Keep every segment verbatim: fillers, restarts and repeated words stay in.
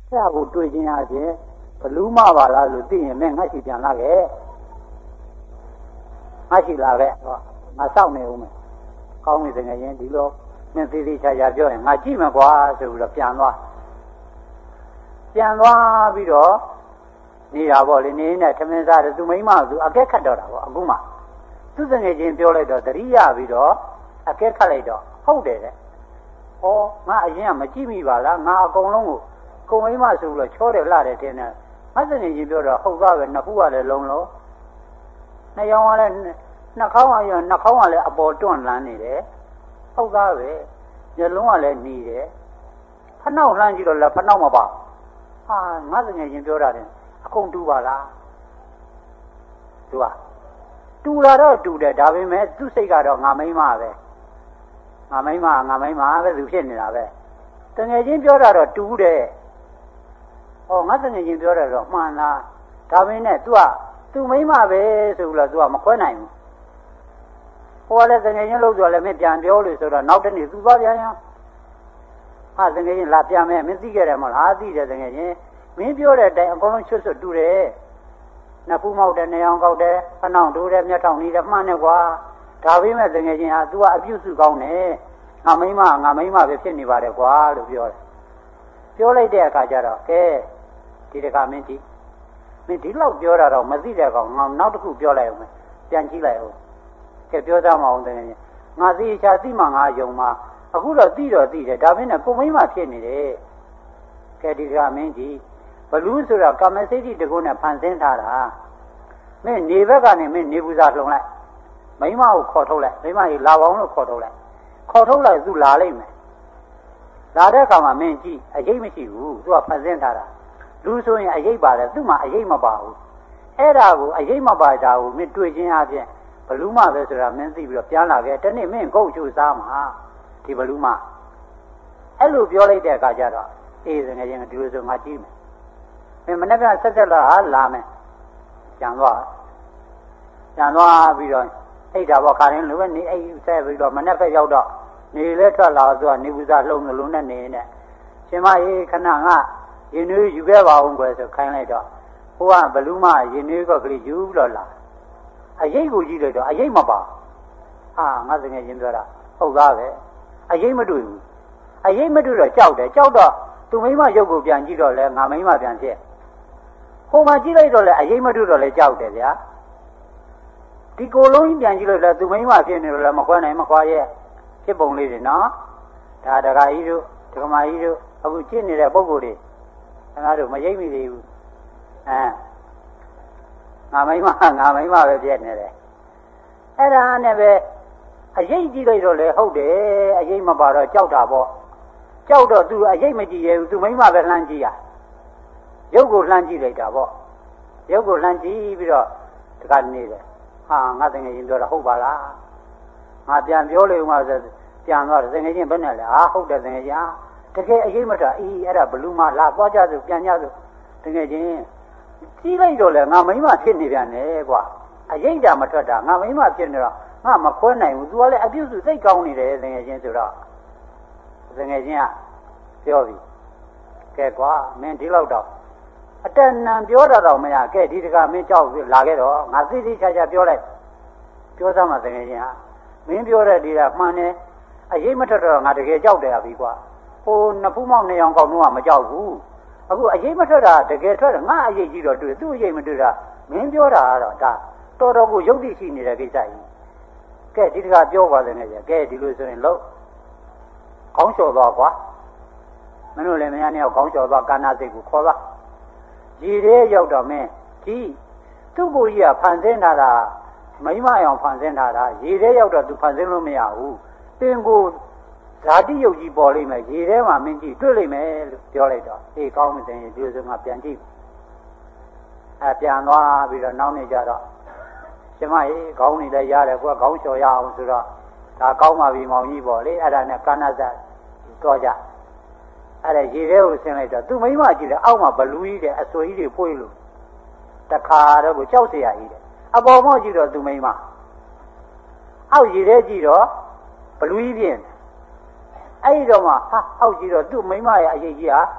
အဲ့ဒါကိုတွေ့ချင်းအပြင်ဘလူးမပါလားလို့သိရင်မင်းငါရှိပြန်လာခဲ့ငါရှိလာခဲ့ဟောငါစောင့်နေဦးမယ်ကောင်းပြီတကယ်ရင်ဒီလိုမင်းသေးသေးချာချာပြောရင်ငါကြည့်မယ်ကွာဆိုပြီးတော့ပြန်သွားပြန်သွားပြီးတော့နေတာပေါ့လေနေနဲ့ထမင်းစားတယ်သူမိမသူအကဲခတ်တော့တာပေါ့အခုမှသူတကယ်ချင်းပြောလိုက်တော့သတိရပြီးတော့အကဲခတ်လိုက်တော့ဟုတ်တယ်တဲ့ဟောငါအရင်ကမကြည့်မိပါလားငါအကုန်လုံးကိုကိုမိမဆိုပြီးတော့ချောတယ်လှတယ်တင်တယ်ငါတကယ်ချင်းပြောတော့ဟုတ်သားပဲနှစ်ခုကလည်းလုံးလုံးနှစ်ယောက်ကလည်းနှာခေါင်းကရောနှာခေါင်းကလည်းအပေါ်တွန့်လန်းနေတယ်ဟုတ်သားပဲမျက်လုံးကလည်းหนีတယ်ဖနှောက်လှမ်းကြည့်တော့လည်းဖနှောက်မပါဟာငါတကယ်ချင်းပြောတာတယ်အကုန်တူပါလားသူကတူလာတော့တူတယ်ဒါပေမဲ့သူ့စိတ်ကတော့ငါမိမပဲငါမိမငါမိမပဲသူဖြစ်နေတာပဲတကယ်ချင်းပြောတာတော့တူတယ်ဟောငါတကယ်ချင်းပြောတာတော့မှန်လားဒါပေမဲ့ तू ကသူမိမပဲဆိုလို့ तू ကမခွဲနိုင်ဘူးဟိုလည်းတကယ်ချင်းလို့ဆိုလည်းမပြန်ပြောလို့ဆိုတော့နောက်တနေ့ तू သွားပြန်ရဟာတကယ်ချင်းလာပြန်မယ်မင်းသိခဲ့တယ်မဟုတ်လားသိတယ်တကယ်ချင်းမင်းပြောတဲ့အတိုင်းအကုန်လုံးချွတ်ချွတ်တူတယ်နှစ်ဖူးမောက်တယ်နေအောင်ကောက်တယ်ဖနှောင့်တိုးတယ်မျက်ထောင်နေတယ်မှန်းတယ်ကွာဒါပေမဲ့တကယ်ချင်းဟာ तू ကအပြုစုကောင်းတယ်ငါမိမငါမိမပဲဖြစ်နေပါတယ်ကွာလို့ပြောတယ်ပြောလိုက်တဲ့အခါကျတော့ကဲဒီတခါမင်းကြည့်မင်းဒီလောက်ပြောတာတော့မသိတဲ့ကောင်ငါနောက်တစ်ခုပြောလိုက်အောင်ပြန်ကြည့်လိုက်အောင်ကဲပြောသားမအောင်တကယ်ချင်းငါသိချာသိမှငါယုံမှာအခုတော့သိတော့သိတယ်ဒါပေမဲ့ကိုမိမဖြစ်နေတယ်ကဲဒီတခါမင်းကြည့်ဘလူးဆိုတာကာမစိတ်တကုနဲ့ဖန်ဆင်းထားတာမင်းနေဘက်ကနေမင်းနေဘူးစားလှုံလိုက်မိမကိုခေါ်ထုတ်လိုက်မိမကြီးလာပေါင်းလို့ခေါ်ထုတ်လိုက်ခေါ်ထုတ်လိုက်သူလာလိုက်မယ်လာတဲ့အခါမှာမင်းကြည့်အရေးမရှိဘူးသူကဖန်ဆင်းထားတာလူဆိုရင်အရေးပါတယ်သူ့မှာအရေးမပါဘူးအဲ့ဒါကိုအရေးမပါတာကိုမင်းတွေ့ချင်းအပြင်ဘလူးမပဲဆိုတာမင်းသိပြီးတော့ပြန်လာခဲ့တနေ့မင်းကုတ်ချိုးစားမှာဒီဘလူးမအဲ့လိုပြောလိုက်တဲ့အခါကျတော့အေးငယ်ချင်းဒီလိုဆိုငါကြည့်မယ်မင်းမနေ့ကဆက်ဆက်လာလာမယ်ကြံသွားကြံသွားပြီးတော့အိတ်တာပေါ့ခါရင်လိုပဲနေအိတ်ဆက်ပြီးတော့မနေ့ကရောက်တော့နေလဲထွက်လာဆိုတော့နေဘူးစားလှုံလုံးနဲ့နေနဲ့ရှင်မကြီးခဏငါရင်နွေးယူခဲ့ပါအောင်ကွယ်ဆိုခိုင်းလိုက်တော့ဟိုကဘလူးမရင်နွေးကကလေးယူပြီးတော့လာအရေးကိုကြည့်လိုက်တော့အရေးမပါဟာငါတကယ်ချင်းပြောတာဟုတ်သားပဲအရေးမတွေ့ဘူးအရေးမတွေ့တော့ကြောက်တယ်ကြောက်တော့သူမိမရုပ်ကိုပြန်ကြည့်တော့လဲငါမိမပြန်ဖြစ်ဟိုမှာကြည့်လိုက်တော့လဲအရေးမတွေ့တော့လဲကြောက်တယ်ဗျာဒီကိုယ်လုံးကြီးပြန်ကြည့်လိုက်လဲသူမိမဖြစ်နေတော့လဲမခွဲနိုင်မခွာရဲ့ဖြစ်ပုံလေးတွေနော်ဒါဒကာကြီးတို့ဒကမာကြီးတို့အခုကြည့်နေတဲ့ပုံကိုယ်တွေငါတို့မရိပ်မိသေးဘူးအဲငါမိမငါမိမပဲပြည့်နေတယ်အဲ့ဒါနဲ့ပဲအရေးကြည့်လိုက်တော့လေဟုတ်တယ်အရေးမပါတော့ကြောက်တာပေါ့ကြောက်တော့သူအရေးမကြည့်ရဘူးသူမိမပဲလှမ်းကြည့်ရရုပ်ကိုလှမ်းကြည့်လိုက်တာပေါ့ရုပ်ကိုလှမ်းကြည့်ပြီးတော့တခါနေတယ်ဟာငါတကယ်ချင်းပြောတာဟုတ်ပါလားငါပြန်ပြောလို့မှဆိုပြန်သွားတယ်တကယ်ချင်းဘယ်နဲ့လဲဟာဟုတ်တယ်တကယ်ချင်းတကယ်အရေးမတာအေးအဲ့ဒါဘလူးမလာသွားကြစို့ပြန်ကြစို့တကယ်ချင်းကြီးလိုက်တော့လေငါမိမဖြစ်နေပြန်တယ်ကွာအရေးကြမထွက်တာငါမိမဖြစ်နေတော့ငါမခွဲနိုင်ဘူး तू ကလည်းအပြုစုသိကောင်းနေတယ်တကယ်ချင်းဆိုတော့တကယ်ချင်းကပြောပြီကဲကွာမင်းဒီလောက်တော့အတန်နံပြောတာတော့မရကဲဒီတကမင်းကြောက်လာခဲ့တော့ငါသိသိချာချာပြောလိုက်ပြောသားမှတကယ်ချင်းဟာမင်းပြောတဲ့ဒီကမှန်တယ်အရေးမထွက်တော့ငါတကယ်ကြောက်တယ်ပြီကွာဟိုနှစ်ဖူးမောက်နေအောင်ကောက်တော့မကြောက်ဘူးအခုအရေးမထွက်တာတကယ်ထွက်တယ်ငါအရေးကြီးတော့တွေ့သူ့အရေးမတွေ့တာမင်းပြောတာကတော့ဒါတော်တော်ကိုယုတ်တိရှိနေတဲ့ကိစ္စကြီးကဲဒီတကပြောပါလေနဲ့ကဲဒီလိုဆိုရင်လို့ခေါင်းလျှော်သွားကွာမင်းတို့လည်းမင်းနဲ့ခေါင်းလျှော်သွားကာနာစိတ်ကိုခေါ်သွားရေထဲရောက်တော့မင်းဒီသူ့ကိုယ်ကြီးကဖန်ဆင်းထားတာမိမအောင်ဖန်ဆင်းထားတာရေထဲရောက်တော့သူဖန်ဆင်းလို့မရဘူးသင်ကိုဓာတိယုတ်ကြီးပေါ်လိမ့်မယ်ရေထဲမှာမင်းကြည့်တွေ့လိမ့်မယ်လို့ပြောလိုက်တော့အေးကောင်းပြီတဲ့ဒီလိုဆိုငါပြန်ကြည့်အဲပြန်သွားပြီးတော့နောက်နေကြတော့ရှင်မကြီးခေါင်းနေလည်းရတယ်ကွာခေါင်းလျှော်ရအောင်ဆိုတော့ဒါကောင်းပါပြီမောင်ကြီးပေါ့လေအဲ့ဒါနဲ့ကာဏဇတ်တော့ကြအဲ့ဒါရေထဲကိုဆင်းလိုက်တော့သူမိမကြည့်တယ်အောက်မှာဘလူးကြီးတဲ့အဆွေကြီးတွေဖွေးလို့တခါတော့ကိုကြောက်เสียရကြီးတယ်အပေါ်မော့ကြည့်တော့သူမိမအောက်ရေထဲကြည့်တော့ဘလူးကြီးပြင်းအဲ့ဒီတော့မှဟာအောက်ကြည့်တော့သူ့မိမရဲ့အရေးကြီးဟာ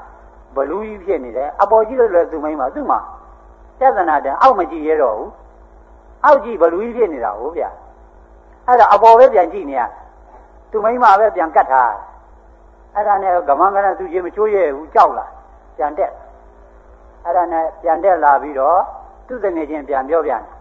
ဘလူးကြီးဖြစ်နေတယ်အပေါ်ကြည့်လို့လည်းသူမိမသူ့မှာပြဿနာတန်အောက်မကြည့်ရတော့ဘူးအောက်ကြည့်ဘလူးကြီးဖြစ်နေတာဟုတ်ဗျအဲ့ဒါအပေါ်ပဲပြန်ကြည့်နေရသူမိမပဲပြန်ကတ်ထားအဲ့ဒါနဲ့ကမန်းကနသူချင်းမချိုးရဲဘူးကြောက်လာပြန်တက်အဲ့ဒါနဲ့ပြန်တက်လာပြီးတော့သူ့တငယ်ချင်းပြန်ပြောပြန်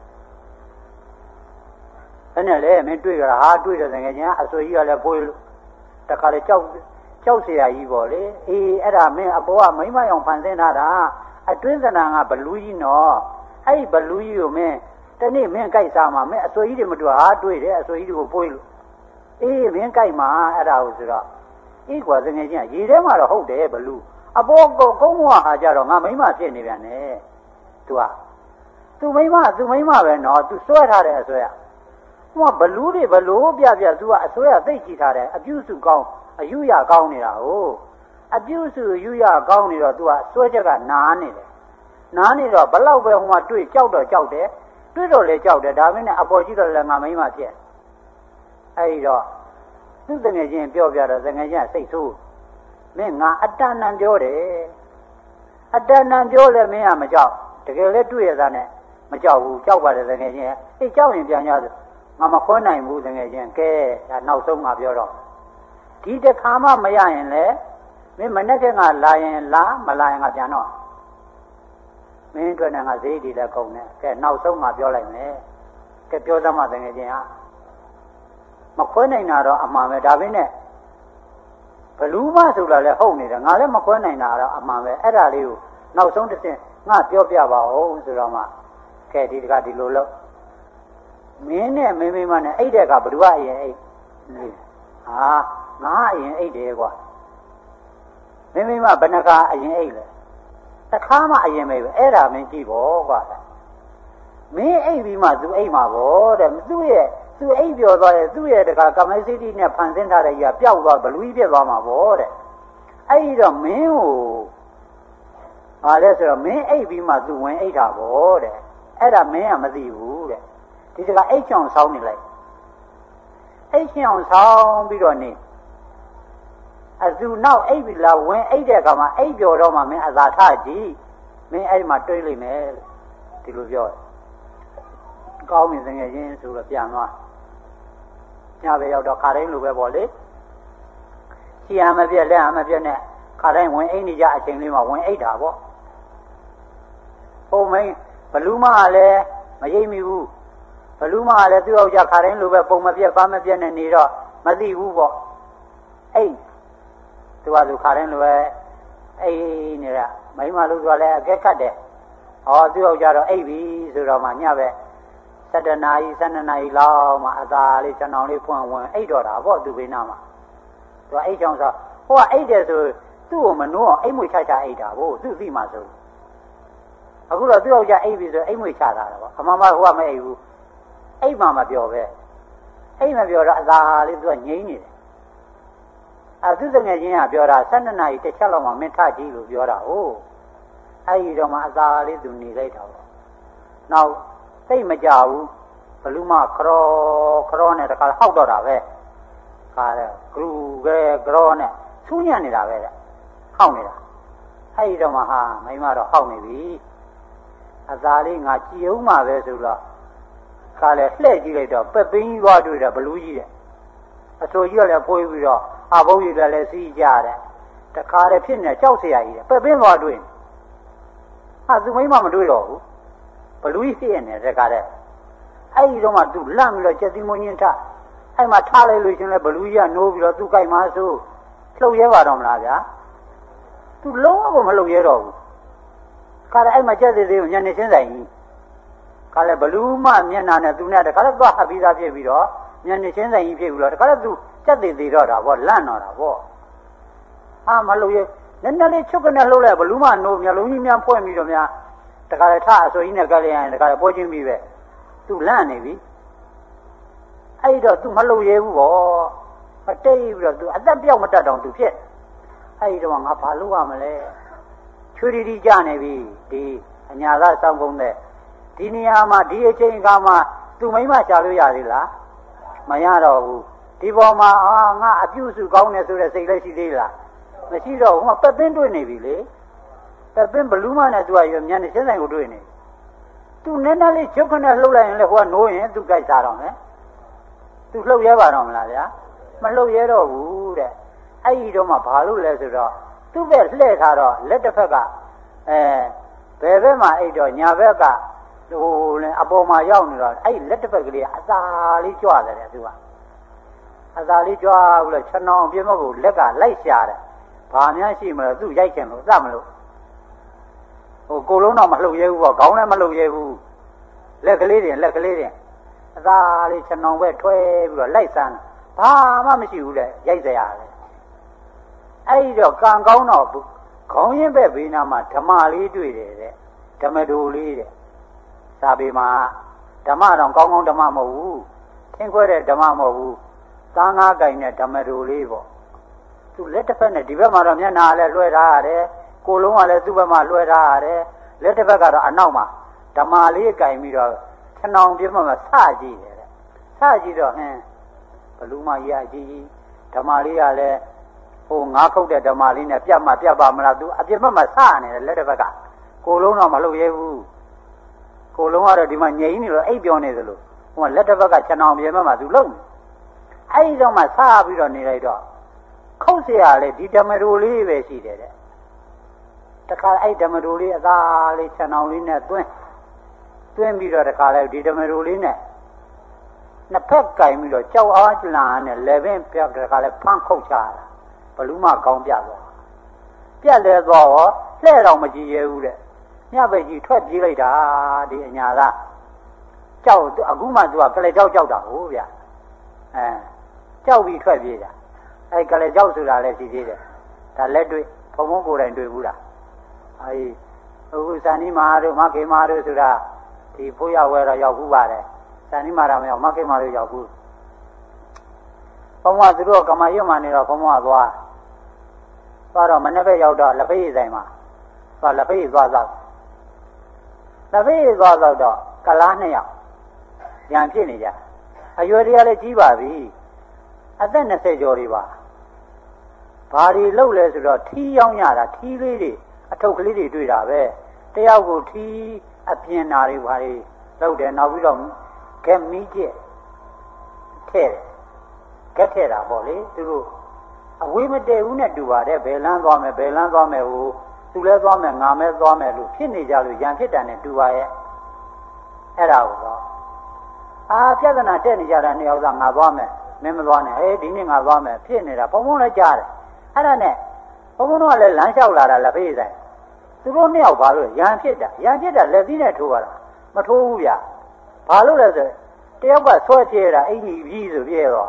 အဲ့နဲ့လေမင်းတွေ့ကြတာဟာတွေ့တဲ့တငယ်ချင်းအဆွေကြီးကလည်းဖိုးလို့တခါလေကြောက်ကြောက်เสียကြီးပေါ့လေအေးအဲ့ဒါမင်းအပေါ်ကမိမရောင်ဖန်ဆင်းထားတာအတွင်းသဏ္ဍာန်ကဘလူးကြီးနော်အဲ့ဒီဘလူးကြီးကိုမင်းတနေ့မင်းကြိုက်စားမှာမင်းအဆွေကြီးတွေမတွေ့ဟာတွေ့တယ်အဆွေကြီးတွေကိုဖိုးလို့အေးမင်းကြိုက်မှာအဲ့ဒါကိုဆိုတော့အေးကွာတငယ်ချင်းရေထဲမှာတော့ဟုတ်တယ်ဘလူးအပေါ်ကုန်းကုန်းမဟာကြတော့ငါမိမဖြစ်နေပြန်တယ်သူကသူမိမသူမိမပဲနော်သူစွဲထားတဲ့အဆွဲဟိုကဘလူးတွေဘလို့ပြပြသူကအဆွဲကသိကြည့်ထားတယ်အပြုစုကောင်းအယူရကောင်းနေတာဟုတ်အပြုစုအယူရကောင်းနေတော့သူကစွဲချက်ကနားနေတယ်နားနေတော့ဘလောက်ပဲဟိုမှာတွေ့ကြောက်တော့ကြောက်တယ်တွေ့တော့လည်းကြောက်တယ်ဒါမင်းနဲ့အပေါ်ကြည့်တော့လည်းငါမိမဖြစ်အဲဒီတော့သူ့တငယ်ချင်းပြောပြတော့တငယ်ချင်းစိတ်ဆိုးမင်းငါအတဏ္ဏပြောတယ်အတဏ္ဏပြောလည်းမင်းကမကြောက်တကယ်လည်းတွေ့ရတာနဲ့မကြောက်ဘူးကြောက်ပါတယ်တကယ်ချင်းအေးကြောက်ရင်ပြန်ရဆိုငါမခွန်းနိုင်ဘူးတကယ်ချင်းကဲဒါနောက်ဆုံးငါပြောတော့ဒီတခါမှမရရင်လေမင်းမနဲ့ကငါလာရင်လာမလာရင်ငါပြန်တော့မင်းအတွက်နဲ့ငါဈေးတည်လည်းကုန်တယ်ကဲနောက်ဆုံးငါပြောလိုက်မယ်ကဲပြောသမှတကယ်ချင်းဟာမခွန်းနိုင်တာတော့အမှန်ပဲဒါပဲနဲ့ဘလူးမဆိုလာလဲဟုတ်နေတယ်ငါလည်းမခွဲနိုင်တာတော့အမှန်ပဲအဲ့ဒါလေးကိုနောက်ဆုံးတစ်ဆင့်ငါပြောပြပါဦးဆိုတော့မှကဲဒီတကဒီလိုလို့မင်းနဲ့မင်းမမနဲ့အိတ်တဲ့ကဘလူးကအရင်အိတ်ဟာငါအရင်အိတ်တယ်ကွာမင်းမမဘယ်နှခါအရင်အိတ်လဲတစ်ခါမှအရင်ပဲအဲ့ဒါမင်းကြည့်ပေါ့ကွာမင်းအိတ်ပြီးမှသူအိတ်မှာပေါ့တဲ့သူ့ရဲ့သူအိပ်ပျော်သွားရဲ့သူ့ရဲ့တခါကမေစိတိနဲ့ဖန်ဆင်းထားတဲ့ကြီးကပျောက်သွားဘလူးကြီးပြတ်သွားမှာပေါ့တဲ့အဲ့ဒီတော့မင်းကိုဟာလဲဆိုတော့မင်းအိပ်ပြီးမှသူဝင်အိပ်တာပေါ့တဲ့အဲ့ဒါမင်းကမသိဘူးတဲ့ဒီတခါအိပ်ချောင်ဆောင်းနေလိုက်အိပ်ချောင်ဆောင်းပြီးတော့နေအသူနောက်အိပ်ပြီးလာဝင်အိပ်တဲ့အခါမှာအိပ်ပျော်တော့မှမင်းအသာထကြည့်မင်းအဲ့ဒီမှာတွေးလိုက်မယ်ဒီလိုပြောတယ်ကောင်းပြီတကယ်ချင်းဆိုတော့ပြန်သွားညပဲရောက်တော့ခါတိုင်းလိုပဲပေါ့လေရှီယာမပြက်လက်အမပြက်နဲ့ခါတိုင်းဝင်အိတ်နေကြအချိန်လေးမှာဝင်အိတ်တာပေါ့ပုံမင်းဘလူးမကလည်းမရိပ်မိဘူးဘလူးမကလည်းသူ့ယောက်ျားခါတိုင်းလိုပဲပုံမပြက်ပါမပြက်နဲ့နေတော့မသိဘူးပေါ့အိတ်သူကသူခါတိုင်းလိုပဲအိတ်နေတာမိမလို့ဆိုလည်းအကဲခတ်တယ်ဟောသူ့ယောက်ျားတော့အိတ်ပြီဆိုတော့မှညပဲစတနာကြီးစနနာကြီးလောက်မှအသာလေးကျွန်တော်လေးဖွင့်ဝင်အိတ်တော်တာပေါ့သူဘေးနာမှာသူကအိတ်ချောင်းဆိုဟိုကအိတ်တယ်ဆိုသူ့ကိုမနှိုးအောင်အိတ်မွေချချအိတ်တာကိုသူ့သိမှဆိုအခုတော့သူ့ယောက်ျားအိတ်ပြီဆိုအိတ်မွေချတာတော့အမှန်မှဟိုကမအိတ်ဘူးအိတ်မှမပြောပဲအိတ်မပြောတော့အသာလေးသူကငြိမ့်နေတယ်အဲသူတငယ်ချင်းကပြောတာစနနာကြီးတစ်ချက်လောက်မှမင်းထကြည့်လို့ပြောတာဟုတ်အဲ့ဒီတော့မှအသာလေးသူနေလိုက်တာပေါ့နောက်သိမကြဘူးဘလူးမခရောခရောနဲ့တခါဟောက်တော့တာပဲခါတဲ့ဂလူကဲခရောနဲ့ဆူးညံ့နေတာပဲတဲ့ဟောက်နေတာအဲ့ဒီတော့မှဟာမိမတော့ဟောက်နေပြီအသာလေးငါကြည်အောင်မှပဲဆိုတော့ခါလဲလှဲ့ကြည့်လိုက်တော့ပက်ပင်းကြီးသွားတွေ့တာဘလူးကြီးတဲ့အဆိုကြီးကလည်းဖွေးပြီးတော့အဘုံကြီးကလည်းစီးကြတယ်တခါတည်းဖြစ်နေကြောက်စရာကြီးတယ်ပက်ပင်းသွားတွေ့ဟာသူမိမမတွေ့တော့ဘူးဘလူးကြီးဖြစ်နေတယ်ကတဲ့အဲ့ဒီတော့မှသူလန့်ပြီးတော့ချက်သီးမွင်းချင်းထအဲ့မှာထားလိုက်လို့ရှင်လဲဘလူးကြီးကနိုးပြီးတော့သူ့ကြိုက်မှဆိုလှုပ်ရဲပါတော့မလားဗျာသူလုံးဝမလှုပ်ရဲတော့ဘူးခါတဲ့အဲ့မှာချက်သေးသေးကိုညနေချင်းဆိုင်ကြီးခါလဲဘလူးမမျက်နှာနဲ့သူနဲ့တခါလဲသွားဟပ်ပြီးသားဖြစ်ပြီးတော့ညနေချင်းဆိုင်ကြီးဖြစ်ပြီးတော့တခါလဲသူချက်သေးသေးတော့တာဗောလန့်တော့တာဗောအာမလှုပ်ရဲနည်းနည်းလေးချုပ်ကနေလှုပ်လိုက်ဘလူးမနိုးမျက်လုံးကြီးများဖွင့်ပြီးတော့များတခါလဲထအဆိုကြီးနဲ့ကလေးရင်တခါလဲပွဲချင်းပြီးပဲသူလန့်နေပြီအဲ့တော့သူမလှုပ်ရဲဘူးဗောမတိတ်ပြီးတော့သူအသက်ပြောက်မတတ်တော့သူဖြစ်အဲ့ဒီတော့ငါဘာလုပ်ရမလဲချွေရီရီကြနေပြီဒီအညာသားစောင်းကုန်တဲ့ဒီနေရာမှာဒီအချိန်ကမှသူမိမရှာလို့ရသေးလားမရတော့ဘူးဒီပေါ်မှာအာငါအပြုစုကောင်းတယ်ဆိုတဲ့စိတ်လည်းရှိသေးလားမရှိတော့ဟိုမှာပတ်သိန်းတွေ့နေပြီလေပတ်သိန်းဘလူးမနဲ့သူကရမြန်နေစင်းဆိုင်ကိုတွေ့နေသူနည်းနည်းလေးချုပ်ခနဲ့လှုပ်လိုက်ရင်လေဟိုကနိုးရင်သူကြိုက်စားတော့မယ်သူလှုပ်ရဲပါတော့မလားဗျာမလှုပ်ရဲတော့ဘူးတဲ့အဲ့ဒီတော့မှဘာလို့လဲဆိုတော့သူ့ဘက်လှည့်ထားတော့လက်တစ်ဖက်ကအဲဘယ်ဘက်မှာအဲ့တော့ညာဘက်ကဟိုလေအပေါ်မှာရောက်နေတော့အဲ့လက်တစ်ဖက်ကလေးအသာလေးကြွတယ်တဲ့သူကအသာလေးကြွပြီးတော့ခြံအောင်ပြင်းမကိုလက်ကလိုက်ရှာတယ်ဘာများရှိမလို့သူ့ရိုက်ချင်လို့သတ်မလို့ဟိုကိုလုံးတော့မလှုပ်ရဲဘူးပေါ့ခေါင်းလည်းမလှုပ်ရဲဘူးလက်ကလေးတင်လက်ကလေးတင်အသာလေးခြံအောင်ပဲထွဲပြီးတော့လိုက်စမ်းဘာမှမရှိဘူးလေရိုက်စရာလေအဲ့ဒီတော့ကံကောင်းတော့ခေါင်းရင်းပဲဘေးနာမှာဓမ္မလေးတွေ့တယ်တဲ့ဓမ္မတူလေးတဲ့စာပေမှာဓမ္မတော့ကောင်းကောင်းဓမ္မမဟုတ်ဘူးသင်ခွဲတဲ့ဓမ္မမဟုတ်ဘူးသားငါးကင်တဲ့ဓမ္မတူလေးပေါ့သူလက်တစ်ဖက်နဲ့ဒီဘက်မှာတော့မျက်နှာလည်းလွှဲထားရတယ်ကိုယ်လုံးကလည်းသူ့ဘက်မှာလွှဲထားရတယ်လက်တစ်ဖက်ကတော့အနောက်မှာဓမ္မလေးကင်ပြီးတော့ခဏအောင်ပြမမှာစကြည့်တယ်တဲ့စကြည့်တော့ဟင်းဘလူးမကြီးအကြီးကြီးဓမ္မလေးကလည်းဟိုငါးခုတ်တဲ့ဓမ္မလေးနဲ့ပြတ်မှပြတ်ပါမလားသူအပြစ်မှတ်မှစနေတယ်လက်တစ်ဖက်ကကိုယ်လုံးတော့မလုပ်ရဲဘူးကိုယ်လုံးကတော့ဒီမှာငြိမ်နေလို့အိပ်ပြောနေသလိုဟိုလက်တစ်ဖက်ကခြံအောင်ပြမမှသူလုံအဲ့ဒီတော့မှစပြီးတော့နေလိုက်တော့ခုတ်เสียရလေဒီဓမ္မတူလေးပဲရှိတယ်တဲ့တခါအဲ့ဓမ္မတူလေးအသာလေးခြံအောင်လေးနဲ့သွင်းသွင်းပြီးတော့တခါလဲဒီဓမ္မတူလေးနဲ့နှစ်ဖက်ကင်ပြီးတော့ကြောက်အားကြလာနဲ့လေပင်ပြတ်တခါလဲဖမ်းခုတ်ချတာဘလူးမကောင်းပြသွားပြက်လဲသွားတော့လှဲ့တော့မကြည့်ရဘူးတဲ့ညပဲကြီးထွက်ပြေးလိုက်တာဒီအညာကကြောက်အခုမှသူကကလေးကြောက်ကြောက်တာဟုတ်ဗျအဲကြောက်ပြီးထွက်ပြေးတာအဲကလေးကြောက်ဆိုတာလည်းရှိသေးတယ်ဒါလက်တွေ့ဘုံဘုံကိုယ်တိုင်တွေ့ဘူးလားအဲဒီအခုစန္ဒီမာတို့မခေမာတို့ဆိုတာဒီဖိုးရဝဲတော့ရောက်ဘူးပါတယ်စန္ဒီမာတော့မရောက်မခေမာတို့ရောက်ဘူးဘုံကသူတို့ကမာရွတ်မှနေတော့ဘုံကသွားသွားတော့မနေ့ကရောက်တော့လက်ဖေးဆိုင်မှာသွားလက်ဖေးသွားတော့လက်ဖေးသွားတော့ကလားနှစ်ယောက်ဉာဏ်ဖြစ်နေကြအရွယ်တွေကလည်းကြီးပါပြီအသက်၂၀ကျော်တွေပါဘာတွေလှုပ်လဲဆိုတော့ထီးရောင်းရတာထီးလေးတွေအထုပ်ကလေးတွေတွေ့တာပဲတယောက်ကိုထီးအပြင်းနာတွေဘာတွေလှုပ်တယ်နောက်ပြီးတော့ကက်မီးကျက်ထဲ့တယ်ကက်ထဲ့တာပေါ့လေသူတို့အဝေးမတည့်ဘူးနဲ့တူပါတယ်ဘယ်လန်းသွားမယ်ဘယ်လန်းသွားမယ်ဟိုသူလဲသွားမယ်ငါမဲသွားမယ်လို့ဖြစ်နေကြလို့ရံဖြစ်တယ်နဲ့တူပါရဲ့အဲ့ဒါကိုတော့အာပြဿနာတက်နေကြတာနှစ်ယောက်သားငါသွားမယ်မင်းမသွားနဲ့ဟေးဒီနေ့ငါသွားမယ်ဖြစ်နေတာဘုံဘုံလည်းကြားတယ်အဲ့ဒါနဲ့ဘုံဘုံတို့ကလည်းလမ်းလျှောက်လာတာလက်ဖေးဆိုင်သူတို့နှစ်ယောက်ဘာလို့ရံဖြစ်တာရံဖြစ်တာလက်သီးနဲ့ထိုးရတာမထိုးဘူးဗျဘာလို့လဲဆိုတယောက်ကဆွဲပြဲတာအင်ကြီးပြီးဆိုပြဲတော့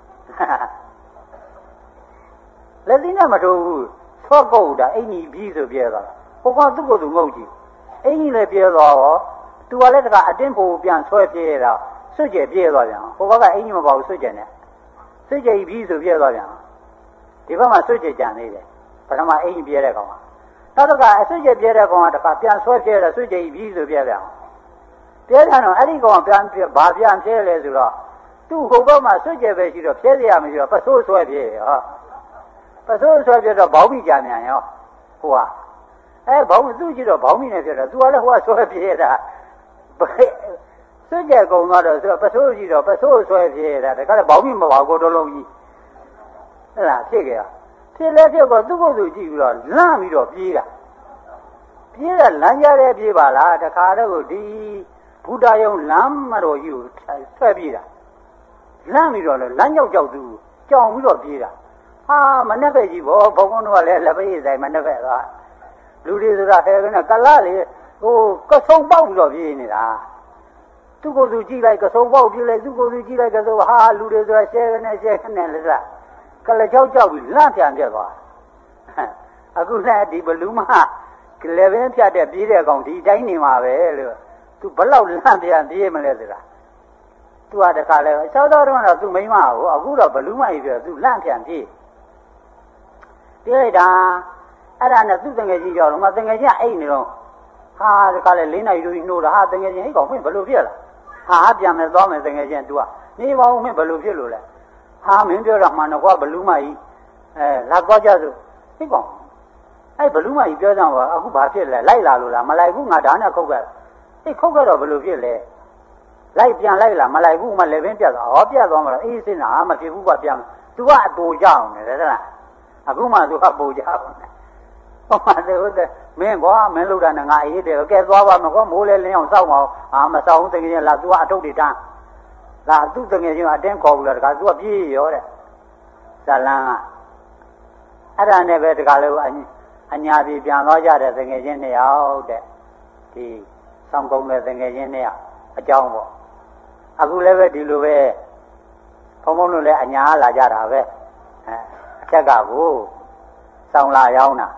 လက်သီးနဲ့မထိုးဘူးဆွဲကုတ်တာအင်ကြီးပြီးဆိုပြဲသွားဟိုကသူ့ကိုယ်သူငုတ်ကြည့်အင်ကြီးလည်းပြဲသွားတော့သူကလည်းတကအတင်းဖို့ပြန်ဆွဲပြဲတာစွတ်ကျဲပြဲသွားပြန်ဟိုဘက်ကအင်ကြီးမပေါ့စွတ်ကျဲနဲ့စွတ်ကျဲပြီးဆိုပြဲသွားပြန်ဒီဘက်မှာစွတ်ကျဲကြံနေတယ်ပထမအင်ကြီးပြဲတဲ့ကောင်ကနောက်တစ်ခါအစွတ်ကျဲပြဲတဲ့ကောင်ကတခါပြန်ဆွဲပြဲတယ်စွတ်ကျဲပြီးဆိုပြဲပြန်ပြဲပြန်တော့အဲ့ဒီကောင်ကပြန်ဘာပြန်ပြဲလဲဆိုတော့သူ့ဟိုဘက်မှာစွတ်ကျဲပဲရှိတော့ပြဲစရာမရှိတော့ပစိုးဆွဲပြဲဟောပစိုးဆွဲပြဲတော့ဘောင်းမိကြမြန်ရောဟိုကအဲဘောင်းသူ့ကြည့်တော့ဘောင်းမိနေပြတော့သူကလည်းဟိုကဆွဲပြဲတာစွတ်ကြဲကုန်သွားတော့ဆိုတော့ပစိုးကြည့်တော့ပစိုးဆွဲပြဲတာတခါလည်းဘောင်းမိမပါကိုတော့လုံးကြီးအဲ့ဒါဖြစ်ကြဖြစ်လဲဖြစ်တော့သူ့ကိုယ်သူကြည့်ပြီးတော့လန့်ပြီးတော့ပြေးတာပြေးတာလမ်းကြတဲ့ပြေးပါလားတခါတော့ဒီဘုဒ္ဓယုံလမ်းမတော်ကြီးကိုဆွဲပြေးတာလန့်ပြီးတော့လမ်းကြောက်ကြောက်သူကြောင်ပြီးတော့ပြေးတာဟာမနဲ့ပဲကြီးဘောဘုံဘုံတို့ကလည်းလက်ပေးဆိုင်မနဲ့ပဲကလူတွေဆိုတာဟဲ့ကကလားလေဟိုကဆုံပေါက်ပြီးတော့ပြေးနေတာသူ့ကိုယ်သူကြည့်လိုက်ကဆုံပေါက်ပြေးလိုက်သူ့ကိုယ်သူကြည့်လိုက်ကဆုံဟာလူတွေဆိုတာရှဲကနေရှဲကနေလက်စားကလကြောက်ကြောက်ပြီးလန့်ပြန်ပြတ်သွားအခုလည်းဒီဘလူးမကလည်းပဲဖြတ်တဲ့ပြေးတဲ့ကောင်ဒီတိုင်းနေမှာပဲလို့သူဘလောက်လန့်ပြန်ပြေးမလဲဆိုတာသူကတခါလဲစောစောတုန်းကတော့သူမိမကိုအခုတော့ဘလူးမကြီးပြောသူလန့်ပြန်ပြေးပြေးလိုက်တာအဲ့ဒါနဲ့သူ့တငယ်ချင်းကြောက်တော့မတငယ်ချင်းအိတ်နေတော့ဟာတခါလဲလေးနိုင်လူကြီးနှိုးတာဟာတငယ်ချင်းအိတ်ကောင်မင်းဘလို့ဖြစ်လာဟာပြန်မယ်သွားမယ်တငယ်ချင်း तू ကနေပါဦးမင်းဘလို့ဖြစ်လို့လဲဟာမင်းပြောတာမှန်တော့ကွာဘလူးမကြီးအဲလာသွားကြစို့သိကောအဲ့ဘလူးမကြီးပြောကြပါအခုဘာဖြစ်လဲလိုက်လာလို့လားမလိုက်ဘူးငါဒါနဲ့ခုတ်ခဲ့အေးခုတ်ခဲ့တော့ဘယ်လိုဖြစ်လဲလိုက်ပြန်လိုက်လာမလိုက်ဘူးမှလည်းပင်ပြတ်သွားဟောပြတ်သွားမှာအေးစင်းတာမဖြစ်ဘူးကပြန်သူကအတူကြအောင်တယ်တဲ့လားအခုမှသူကပူကြအောင်တယ်ဟောမှသူကမင်းကွာမင်းလုပ်တာနဲ့ငါအေးတယ်ကဲသွားပါမကွာမိုးလဲလင်းအောင်စောက်မအောင်အာမစောက်ဘူးတကယ်ချင်းလာသူကအထုပ်တွေတန်းလာသူတကယ်ချင်းအတင်းခေါ်ဘူးလားတခါသူကပြေးရောတဲ့ဇလန်းကအဲ့ဒါနဲ့ပဲတခါလို့အညာပြေပြန်သွားကြတဲ့တကယ်ချင်းနှစ်ယောက်တဲ့ဒီဆောင်ကုန်းတဲ့တကယ်ချင်းနှစ်ယောက်အကြောင်းပေါ့အခုလည်းပဲဒီလိုပဲဘုံဘုံတို့လည်းအညာလာကြတာပဲအဲအချက်ကကိုဆောင်းလာရောက်တာ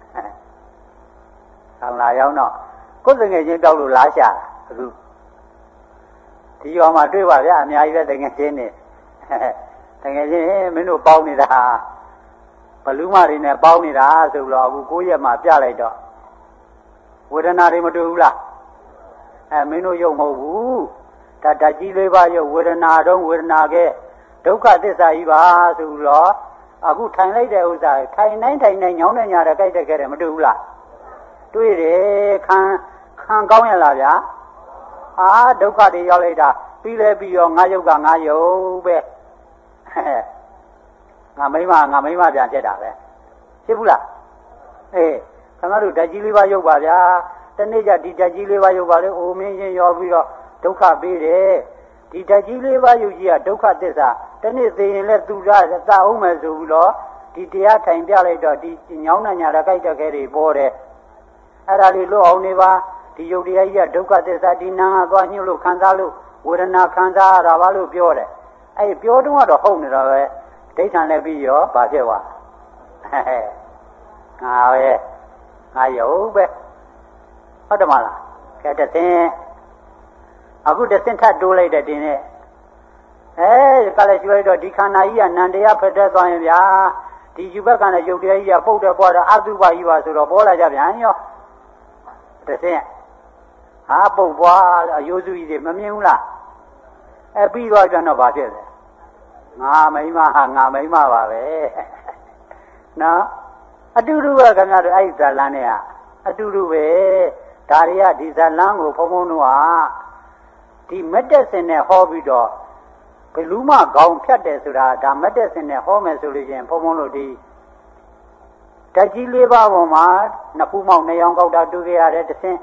ဆောင်းလာရောက်တော့ကိုယ်တကယ်ချင်းတောက်လို့လားရှာအခုဒီရောမှာတွေ့ပါဗျာအများကြီးပဲတကယ်ချင်းနေတကယ်ချင်းမင်းတို့ပေါင်းနေတာဘလူးမတွေနဲ့ပေါင်းနေတာဆိုတော့အခုကိုယ့်ရက်မှာပြလိုက်တော့ဝေဒနာတွေမတွေ့ဘူးလားအဲမင်းတို့ယုံမဟုတ်ဘူးဒါဓာတ်ကြီးလေးပါးယုတ်ဝေဒနာတော့ဝေဒနာကဲဒုက္ခသစ္စာကြီးပါဆိုတော့အခုထိုင်လိုက်တဲ့ဥစ္စာထိုင်နိုင်ထိုင်နိုင်ညောင်းနေညာတဲ့ကြိုက်တဲ့ခဲတယ်မတွေ့ဘူးလားတွေ့တယ်ခံခံကောင်းရလားဗျာအာဒုက္ခတွေရောက်လိုက်တာပြီးလဲပြီးရောငါယုတ်ကငါယုတ်ပဲငါမိမငါမိမပြန်ဖြစ်တာပဲဖြစ်ဘူးလားအေးခင်ဗျားတို့ဓာတ်ကြီးလေးပါးယုတ်ပါဗျာတနေ့ကျဒီဓာတ်ကြီးလေးပါးယုတ်ပါလေအိုမင်းချင်းရောပြီးတော့ဒုက္ခပေးတယ်ဒီဓာတ်ကြီးလေးပါးယုတ်ကြီးကဒုက္ခသစ္စာတနေ့သိရင်လည်းသူရသာအောင်မယ်ဆိုပြီးတော့ဒီတရားထိုင်ပြလိုက်တော့ဒီညောင်းနှညာရကြိုက်တဲ့ခဲတွေပေါ်တယ်အဲ့ဒါလေးလွတ်အောင်နေပါဒီယုတ်တရားကြီးကဒုက္ခသစ္စာဒီနာငါသွားညှို့လို့ခံစားလို့ဝေဒနာခံစားရတာပါလို့ပြောတယ်အဲ့ပြောတော့ကတော့ဟုတ်နေတော့ပဲဒိဋ္ဌံလည်းပြီးရောဘာဖြစ်သွားငါပဲငါယုတ်ပဲဟုတ်တယ်မလားကဲတသိအခုတဆင့်ထပ်တိုးလိုက်တဲ့တင်နဲ့အဲကလည်းကျွေးတော့ဒီခန္ဓာကြီးကနန္တရားဖက်တဲ့သွားရင်ဗျာဒီယူဘက်ကနဲ့ယုတ်တရားကြီးကပုတ်တယ်ပွားတော့အတုပကြီးပါဆိုတော့ပေါ်လာကြပြန်ရောတဆင့်ဟာပုတ်ပွားအယိုးစုကြီးတွေမမြင်ဘူးလားအဲပြီးတော့ကျတော့ဘာဖြစ်လဲငါမိမဟာငါမိမပါပဲနော်အတူတူပဲခင်ဗျားတို့အဲ့ဒီဇာလန်းနဲ့ကအတူတူပဲဒါတွေကဒီဇာလန်းကိုဘုံဘုံတို့ဟာဒီမက်တက်စင်နဲ့ဟောပြီးတော့ဘလူးမကောင်းဖြတ်တယ်ဆိုတာဒါမက်တက်စင်နဲ့ဟောမယ်ဆိုလို့ချင်းဘုံဘုံတို့ဒီဓာတ်ကြီးလေးပါးပေါ်မှာနှစ်ခုမောက်နှစ်ယောင်ကောက်တာတွေ့ကြရတယ်တစ်ဆင့်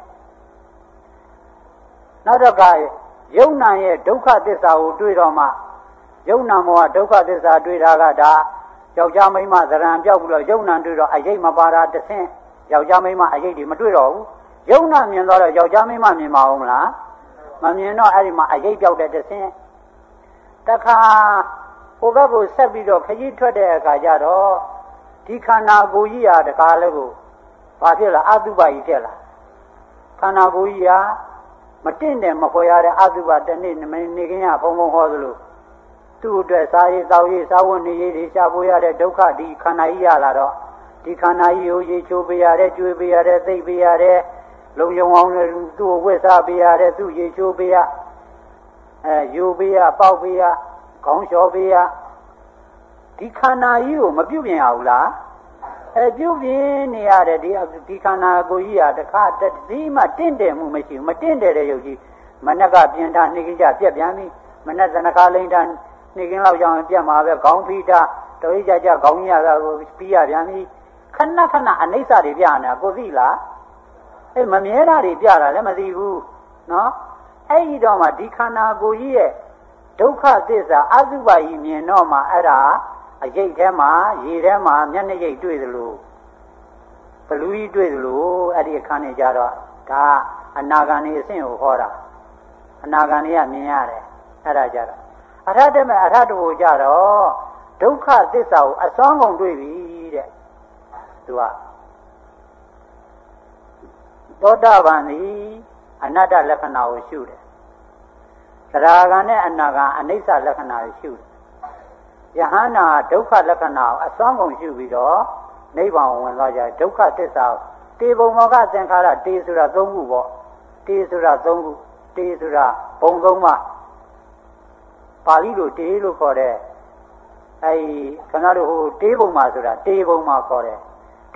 နောက်တော့ကယုံနာရဲ့ဒုက္ခသစ္စာကိုတွေ့တော့မှယုံနာမောဟဒုက္ခသစ္စာတွေ့တာကဒါယောက်ျားမိန်းမသရံပြောက်ပြီးတော့ယုံနာတွေ့တော့အရေးမပါတာတစ်ဆင့်ယောက်ျားမိန်းမအရေးတွေမတွေ့တော့ဘူးယုံနာမြင်တော့ယောက်ျားမိန်းမမြင်ပါဦးမလားမမြင်တော့အဲ့ဒီမှာအရေးပြောက်တဲ့တစ်ဆင့်တခါဟိုဘက်ကိုဆက်ပြီးတော့ခကြီးထွက်တဲ့အခါကျတော့ဒီခန္ဓာကိုယ်ကြီးဟာတခါလည်းကိုဘာဖြစ်လဲအတုပကြီးဖြစ်လာခန္ဓာကိုယ်ကြီးဟာမတင့်တယ်မခွဲရတဲ့အတုပတနေ့နေခင်းရဘုံဘုံဟောသလိုသူ့အတွက်စားရည်တောက်ရည်စားဝတ်နေရည်တွေရှားပွေရတဲ့ဒုက္ခဒီခန္ဓာကြီးရလာတော့ဒီခန္ဓာကြီးကိုရေချိုးပေးရတဲ့ကျွေးပေးရတဲ့သိပ်ပေးရတဲ့လုံယုံအောင်လည်းသူ့ကိုဝတ်စားပေးရတဲ့သူ့ရေချိုးပေးရအဲယူပေးရပေါက်ပေးရခေါင်းလျှော်ပေးရဒီခန္ဓာကြီးကိုမပြုတ်ပြင်ရဘူးလားအဲပြုတ်ပြင်နေရတဲ့ဒီဒီခန္ဓာကိုကြီးဟာတခါတည်းမှတင့်တယ်မှုမရှိဘူးမတင့်တယ်တဲ့ယုတ်ကြီးမနက်ကပြင်တာနှိကကြပြက်ပြန်ပြီမနက်သနခါလိမ့်တာနှိကင်းလောက်ကြောင်ပြက်မှာပဲခေါင်းဖိတာတဝိကြကြခေါင်းကြီးရတာကိုပြီးရပြန်ပြီခဏခဏအနိစ္စတွေပြနေတာကိုသိလားအဲမမြဲတာတွေပြတာလည်းမသိဘူးနော်အဲ့ဒီတော့မှဒီခန္ဓာကိုယ်ကြီးရဲ့ဒုက္ခသစ္စာအတုပကြီးမြင်တော့မှအဲ့ဒါအရိတ်ထဲမှာရေထဲမှာမျက်နှာရိတ်တွေ့သလိုဘလူကြီးတွေ့သလိုအဲ့ဒီအခါနဲ့ကြတော့ဒါအနာဂံနေအဆင့်ကိုဟောတာအနာဂံတွေကမြင်ရတယ်အဲ့ဒါကြတော့အရဟတမေအရဟတကိုကြတော့ဒုက္ခသစ္စာကိုအစွမ်းကုန်တွေ့ပြီတဲ့သူကသောတာပန်သည်အနတ္တလက္ခဏာကိုရှုတယ်သရဂံနဲ့အနာဂံအနိစ္စလက္ခဏာကိုရှုတယ်ယဟန္တာဒုက္ခလက္ခဏာကိုအစွမ်းကုန်ရှုပြီးတော့နိဗ္ဗာန်ကိုဝင်သွားကြဒုက္ခသစ္စာတေဘုံမောကသင်္ခါရတေဆိုတာသုံးခုပေါ့တေဆိုတာသုံးခုတေဆိုတာဘုံသုံးပါပါဠိလိုတေလို့ခေါ်တဲ့အဲဒီခဏတို့ဟိုတေဘုံမှာဆိုတာတေဘုံမှာခေါ်တယ်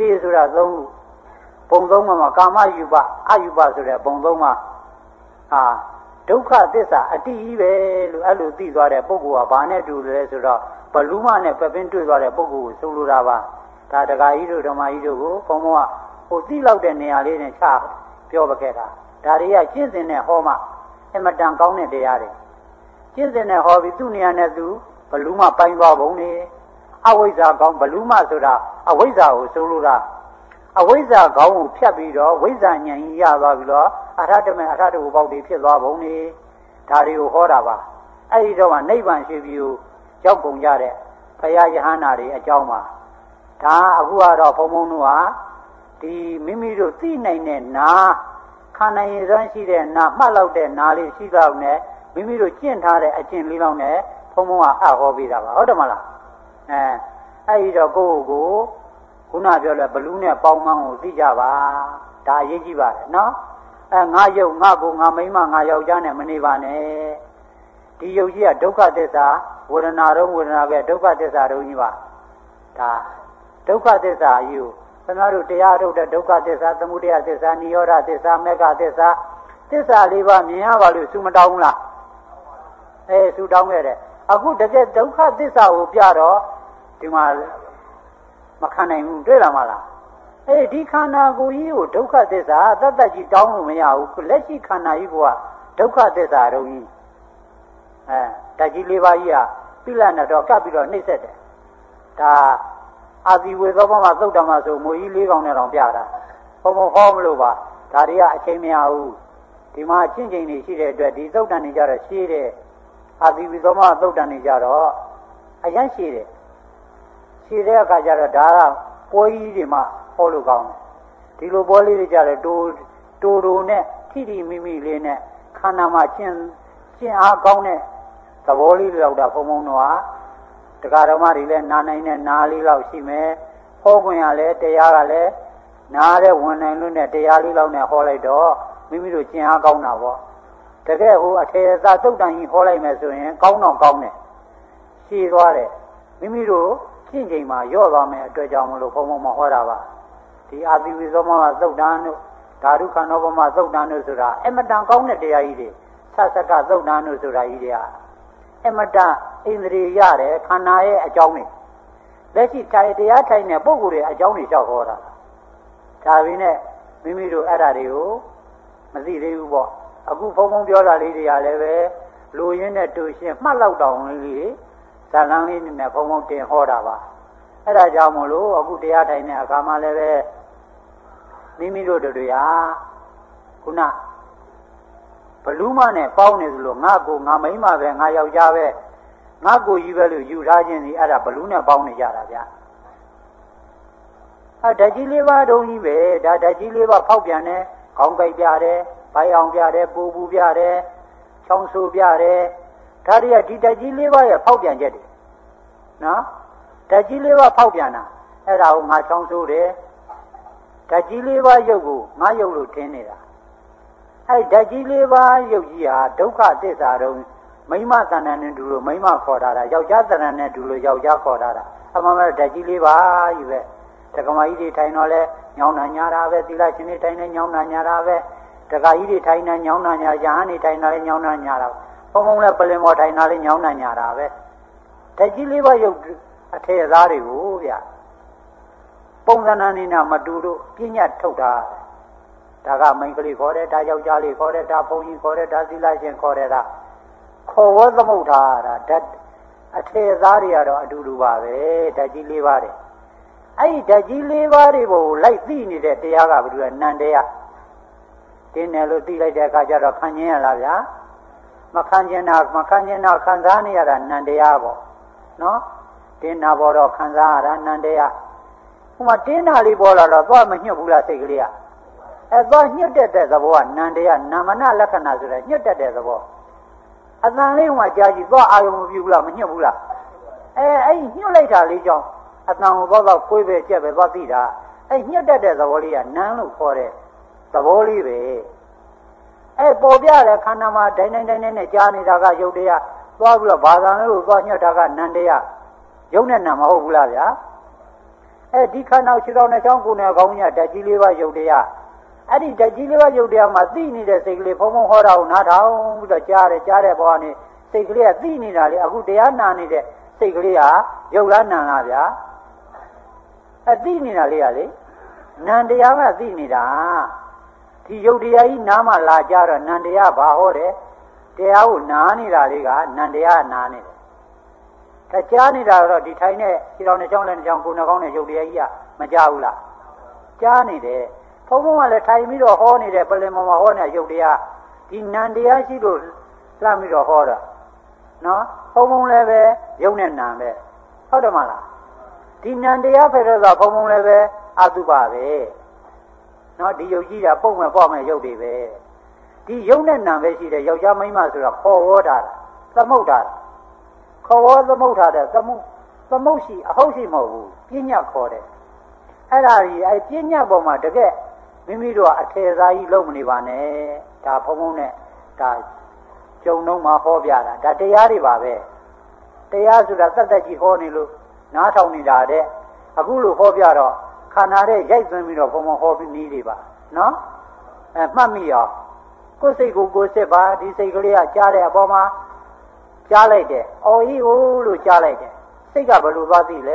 တေဆိုတာသုံးခုပုံသုံးမှာကာမယူပအယူပဆိုတဲ့ပုံသုံးမှာဟာဒုက္ခသစ္စာအတိကြီးပဲလို့အဲ့လိုသိသွားတဲ့ပုဂ္ဂိုလ်ကဘာနဲ့တူလဲဆိုတော့ဘလူးမနဲ့ပပင်းတွေ့သွားတဲ့ပုဂ္ဂိုလ်ကိုဆိုလိုတာပါဒါတက္ကကြီးတို့ဓမ္မကြီးတို့ကိုဘုံဘုံကဟိုသိလောက်တဲ့နေရာလေးနဲ့ချပြောပခဲ့တာဒါတွေကကျင့်စဉ်နဲ့ဟောမှအမတန်ကောင်းတဲ့တရားတွေကျင့်စဉ်နဲ့ဟောပြီးသူ့နေရာနဲ့သူဘလူးမပိုင်းသွားပုံနေအဝိဇ္ဇာကောင်းဘလူးမဆိုတာအဝိဇ္ဇာကိုဆိုလိုတာအဝိဇ္ဇာကောင်းကိုဖြတ်ပြီးတော့ဝိဇ္ဇာဉာဏ်ကြီးရသွားပြီးတော့အရဟတမေအရဟတဘုပေါက်တွေဖြစ်သွားပုံနေဒါတွေကိုဟောတာပါအဲ့ဒီတော့ကနိဗ္ဗာန်ရှိပြီကိုရောက်ကုန်ကြတဲ့ဘုရားယဟန္တာတွေအကြောင်းပါဒါအခုကတော့ဘုံဘုံတို့ဟာဒီမိမိတို့သိနိုင်တဲ့နာခန္ဓာရင်စွမ်းရှိတဲ့နာမှတ်လောက်တဲ့နာလေးရှိတော့နဲ့မိမိတို့ကျင့်ထားတဲ့အကျင့်လေးလောက်နဲ့ဘုံဘုံကအဟောပေးတာပါဟုတ်တယ်မလားအဲအဲ့ဒီတော့ကိုယ့်ကိုယ်ခုနပြောလဲဘလူးနဲ့ပေါင်းမှန်းကိုသိကြပါဒါအရေးကြီးပါတယ်နော်အဲငါယုတ်ငါကိုငါမိန်းမငါယောက်ျားနဲ့မနေပါနဲ့ဒီယုတ်ကြီးကဒုက္ခသစ္စာဝေဒနာတော့ဝေဒနာပဲဒုက္ခသစ္စာတော့ကြီးပါဒါဒုက္ခသစ္စာကြီးကိုခင်ဗျားတို့တရားထုတ်တဲ့ဒုက္ခသစ္စာသမုဒယသစ္စာနိရောဓသစ္စာမေဃသစ္စာသစ္စာလေးပါးမြင်ရပါလို့စုမတောင်းဘူးလားအဲစုတောင်းခဲ့တယ်အခုတကယ်ဒုက္ခသစ္စာကိုပြတော့ဒီမှာမခံနိုင်ဘူးတွေ့လားမလားအဲဒီခန္ဓာကိုယ်ကြီးကိုဒုက္ခသစ္စာတတ်တတ်ကြီးတောင်းလို့မရဘူးလက်ရှိခန္ဓာကြီးကဒုက္ခသစ္စာတော့ကြီးအဲဓာတ်ကြီးလေးပါးကြီးကပြလနဲ့တော့ကပ်ပြီးတော့နှိမ့်ဆက်တယ်ဒါအာသီဝေသောဘမှာသုတ်တမဆိုမွေကြီးလေးကောင်နဲ့တောင်ပြတာဘုံဘုံဟောမလို့ပါဒါတွေကအချိန်မရဘူးဒီမှာချင်းချင်းနေရှိတဲ့အတွက်ဒီသုတ်တန်နေကြတော့ရှင်းတယ်အာသီဝေသောဘသုတ်တန်နေကြတော့အရင်ရှင်းတယ်ရှင်းတဲ့အခါကျတော့ဒါကပွဲကြီးတွေမှာဟောလို့ကောင်းတယ်ဒီလိုပွဲလေးတွေကြတယ်တိုးတိုးတိုးနဲ့ထိထိမိမိလေးနဲ့ခန္ဓာမှာကျင့်ကျင့်အားကောင်းတဲ့သဘောလေးလောက်တာဘုံဘုံတော့တရားဓမ္မတွေလည်းနာနိုင်တဲ့နာလေးလောက်ရှိမယ်ဟောခွင့်ရလဲတရားကလည်းနားတဲ့ဝင်နိုင်လို့နဲ့တရားလေးလောက်နဲ့ဟောလိုက်တော့မိမိတို့ကျင့်အားကောင်းတာပေါ့တကယ်ဟိုအထေအသာသုတ်တန်ကြီးဟောလိုက်မယ်ဆိုရင်ကောင်းတော့ကောင်းတယ်ရှည်သွားတယ်မိမိတို့ကျင့်ချိန်မှာရော့သွားမယ်အတွက်ကြောင့်မလို့ဘုံဘုံမှာဟောတာပါဒီအာသီဝိသောမမှာသုတ်တန်တို့ဓာတုခန္ဓာဘမှာသုတ်တန်တို့ဆိုတာအမတန်ကောင်းတဲ့တရားကြီးတွေဆက်ဆက်ကသုတ်တန်တို့ဆိုတာကြီးတွေကအမတန်ဣန္ဒြေရတယ်ခန္ဓာရဲ့အကြောင်းတွေလက်ရှိထိုင်တရားထိုင်တဲ့ပုဂ္ဂိုလ်တွေအကြောင်းတွေလျှောက်ဟောတာဒါပေမဲ့မိမိတို့အဲ့ဓာတွေကိုမသိသေးဘူးပေါ့အခုဘုံဘုံပြောတာလေးတွေကလည်းပဲလူရင်းနဲ့တူရှင်းမှတ်လောက်တောင်လေးဇာလန်းလေးနဲ့ဘုံဘုံတင်ဟောတာပါအဲ့ဒါကြောင့်မို့လို့အခုတရားထိုင်တဲ့အခါမှာလည်းပဲမိမိတို့တို့တွေဟာခုနဘလူးမနဲ့ပေါင်းနေသလိုငါကိုငါမိန်းမပဲငါယောက်ျားပဲငါကိုကြီးပဲလို့ယူထားခြင်းဒီအဲ့ဒါဘလူးနဲ့ပေါင်းနေကြတာဗျအဲဓာတ်ကြီးလေးပါးတုံးကြီးပဲဒါဓာတ်ကြီးလေးပါးဖောက်ပြန်တယ်ခေါင်းကိုက်ပြတယ်ဘိုင်အောင်ပြတယ်ပူပူပြတယ်ချောင်းဆူပြတယ်ဒါတွေကဒီဓာတ်ကြီးလေးပါးရဲ့ဖောက်ပြန်ချက်တွေနော်ဓာတ်ကြီးလေးပါးဖောက်ပြန်တာအဲ့ဒါကိုငါချောင်းဆူတယ်ဓာတ်ကြီးလေးပါးရုပ်ကိုငါရုပ်လို့ထင်နေတာအဲ့ဓာတ်ကြီးလေးပါးရုပ်ကြီးဟာဒုက္ခသစ္စာတော့မိမသဏ္ဍာန်နဲ့တူလို့မိမခေါ်တာတာယောက်ျားသဏ္ဍာန်နဲ့တူလို့ယောက်ျားခေါ်တာတာအမှန်မှန်ဓာတ်ကြီးလေးပါကြီးပဲတက္ကမကြီးတွေထိုင်တော့လဲညောင်းနာညာတာပဲသီလရှင်တွေထိုင်နေညောင်းနာညာတာပဲတက္ကကြီးတွေထိုင်နေညောင်းနာညာရဟန်းတွေထိုင်နေလဲညောင်းနာညာတာဘုံဘုံလဲပလင်မော်ထိုင်နေလဲညောင်းနာညာတာပဲဓာတ်ကြီးလေးပါရုပ်အထည်သားတွေကိုဗျပုံစံနာနေနာမတူလို့ပြညတ်ထုတ်တာဒါကမိန်းကလေးခေါ်တယ်ဒါယောက်ျားလေးခေါ်တယ်ဒါဘုန်းကြီးခေါ်တယ်ဒါသီလရှင်ခေါ်တယ်ဒါခေါ်ဝသမုဋ္ဌာတာဓာတ်အထေသားတွေကတော့အတူတူပါပဲဓာတ်ကြီးလေးပါးတယ်အဲ့ဒီဓာတ်ကြီးလေးပါးတွေကိုလိုက်သိနေတဲ့တရားကဘယ်လိုလဲနန္တရားတင်းတယ်လို့သိလိုက်တဲ့အခါကျတော့ခံခြင်းရလားဗျာမခံခြင်းတာမခံခြင်းတော့ခံစားနေရတာနန္တရားပေါ့နော်တင်းတာပေါ်တော့ခံစားရတာနန္တရားဟိုမှာတင်းတာလေးပေါ်လာတော့သွားမညှို့ဘူးလားစိတ်ကလေးကအဲသွားညှစ်တတ်တဲ့သဘောကနန္တရားနာမနာလက္ခဏာဆိုတဲ့ညှစ်တတ်တဲ့သဘောအတန်လေးကကြာကြည့်သွားအာယုံမပြူဘူးလားမညှစ်ဘူးလားအဲအဲ့ညှစ်လိုက်တာလေးကြောင့်အတန်ကိုတော့တော့ခွေးပဲကြက်ပဲသွားသိတာအဲညှစ်တတ်တဲ့သဘောလေးကနန်းလို့ခေါ်တဲ့သဘောလေးပဲအဲပေါ်ပြတဲ့ခန္ဓာမှာဒိုင်းဒိုင်းဒိုင်းနဲ့ကြားနေတာကယုတ်တရားသွားပြီးတော့ဘာသာလို့သွားညှစ်တာကနန္တရားယုတ်နဲ့နာမဟုတ်ဘူးလားဗျာအဲဒီခန္ဓာခြေတော်နဲ့ချောင်းကိုယ်နဲ့ခေါင်းကြီးဓာတ်ကြီးလေးပါးယုတ်တရားအဲ့ဒီဓာတ်ကြီးလေးပါးယုတ်တရားမှာသိနေတဲ့စိတ်ကလေးဘုံဘုံဟောတာကိုနားထောင်ပြီးတော့ကြားတယ်ကြားတဲ့ဘောကနေစိတ်ကလေးကသိနေတာလေအခုတရားနာနေတဲ့စိတ်ကလေးဟာယုတ်လားနာလားဗျာအသိနေတာလေးကလေနံတရားကသိနေတာဒီယုတ်တရားကြီးနားမှလာကြတော့နံတရားဘာဟောတယ်တရားကိုနားနေတာလေးကနံတရားနားနေတယ်ဒါကြားနေတာတော့ဒီထိုင်နဲ့ခြေတော်နဲ့ချောင်းနဲ့ချောင်းကိုယ်နှကောင်းနဲ့ယုတ်တရားကြီးကမကြားဘူးလားကြားနေတယ်ဘုံဘုံကလည်းထိုင်ပြီးတော့ဟောနေတဲ့ပလင်မောမှာဟောနေတဲ့ယုတ်တရားဒီနံတရားရှိလို့လှမ်းပြီးတော့ဟောတာနော်ဘုံဘုံလည်းပဲယုတ်နဲ့နံပဲဟုတ်တယ်မလားဒီနံတရားဖယ်တော့ကဘုံဘုံလည်းပဲအတုပါပဲနော်ဒီယုတ်ကြီးကပုံမဲ့ပေါ့မဲ့ယုတ်တွေပဲဒီယုတ်နဲ့နံပဲရှိတယ်ယောက်ျားမိန်းမဆိုတာခေါ်ဝေါ်တာသမုတ်တာခေါ်ဝေါ်သမုတ်တာတဲ့သမုတ်သမုတ်ရှိအဟုတ်ရှိမဟုတ်ဘူးပြညတ်ခေါ်တယ်အဲ့ဒါကြီးအဲ့ပြညတ်ပေါ်မှာတကယ်မိမိတို့ကအထေစားကြီးလုံးမနေပါနဲ့ဒါဘုံဘုံနဲ့ဒါကျုံလုံးမှာဟောပြတာဒါတရားတွေပါပဲတရားဆိုတာသက်သက်ကြီးဟောနေလို့နားထောင်နေတာတဲ့အခုလို့ဟောပြတော့ခန္ဓာတဲ့ရိုက်သွင်းပြီးတော့ဘုံဘုံဟောပြီးနေနေပါနော်အဲမှတ်မိရောကိုယ်စိတ်ကိုကိုယ်စစ်ပါဒီစိတ်ကလေးကကြားတဲ့အပေါ်မှာကြားလိုက်တယ်အော်ဟိဟိုလို့ကြားလိုက်တယ်စိတ်ကဘယ်လိုသွားသိလဲ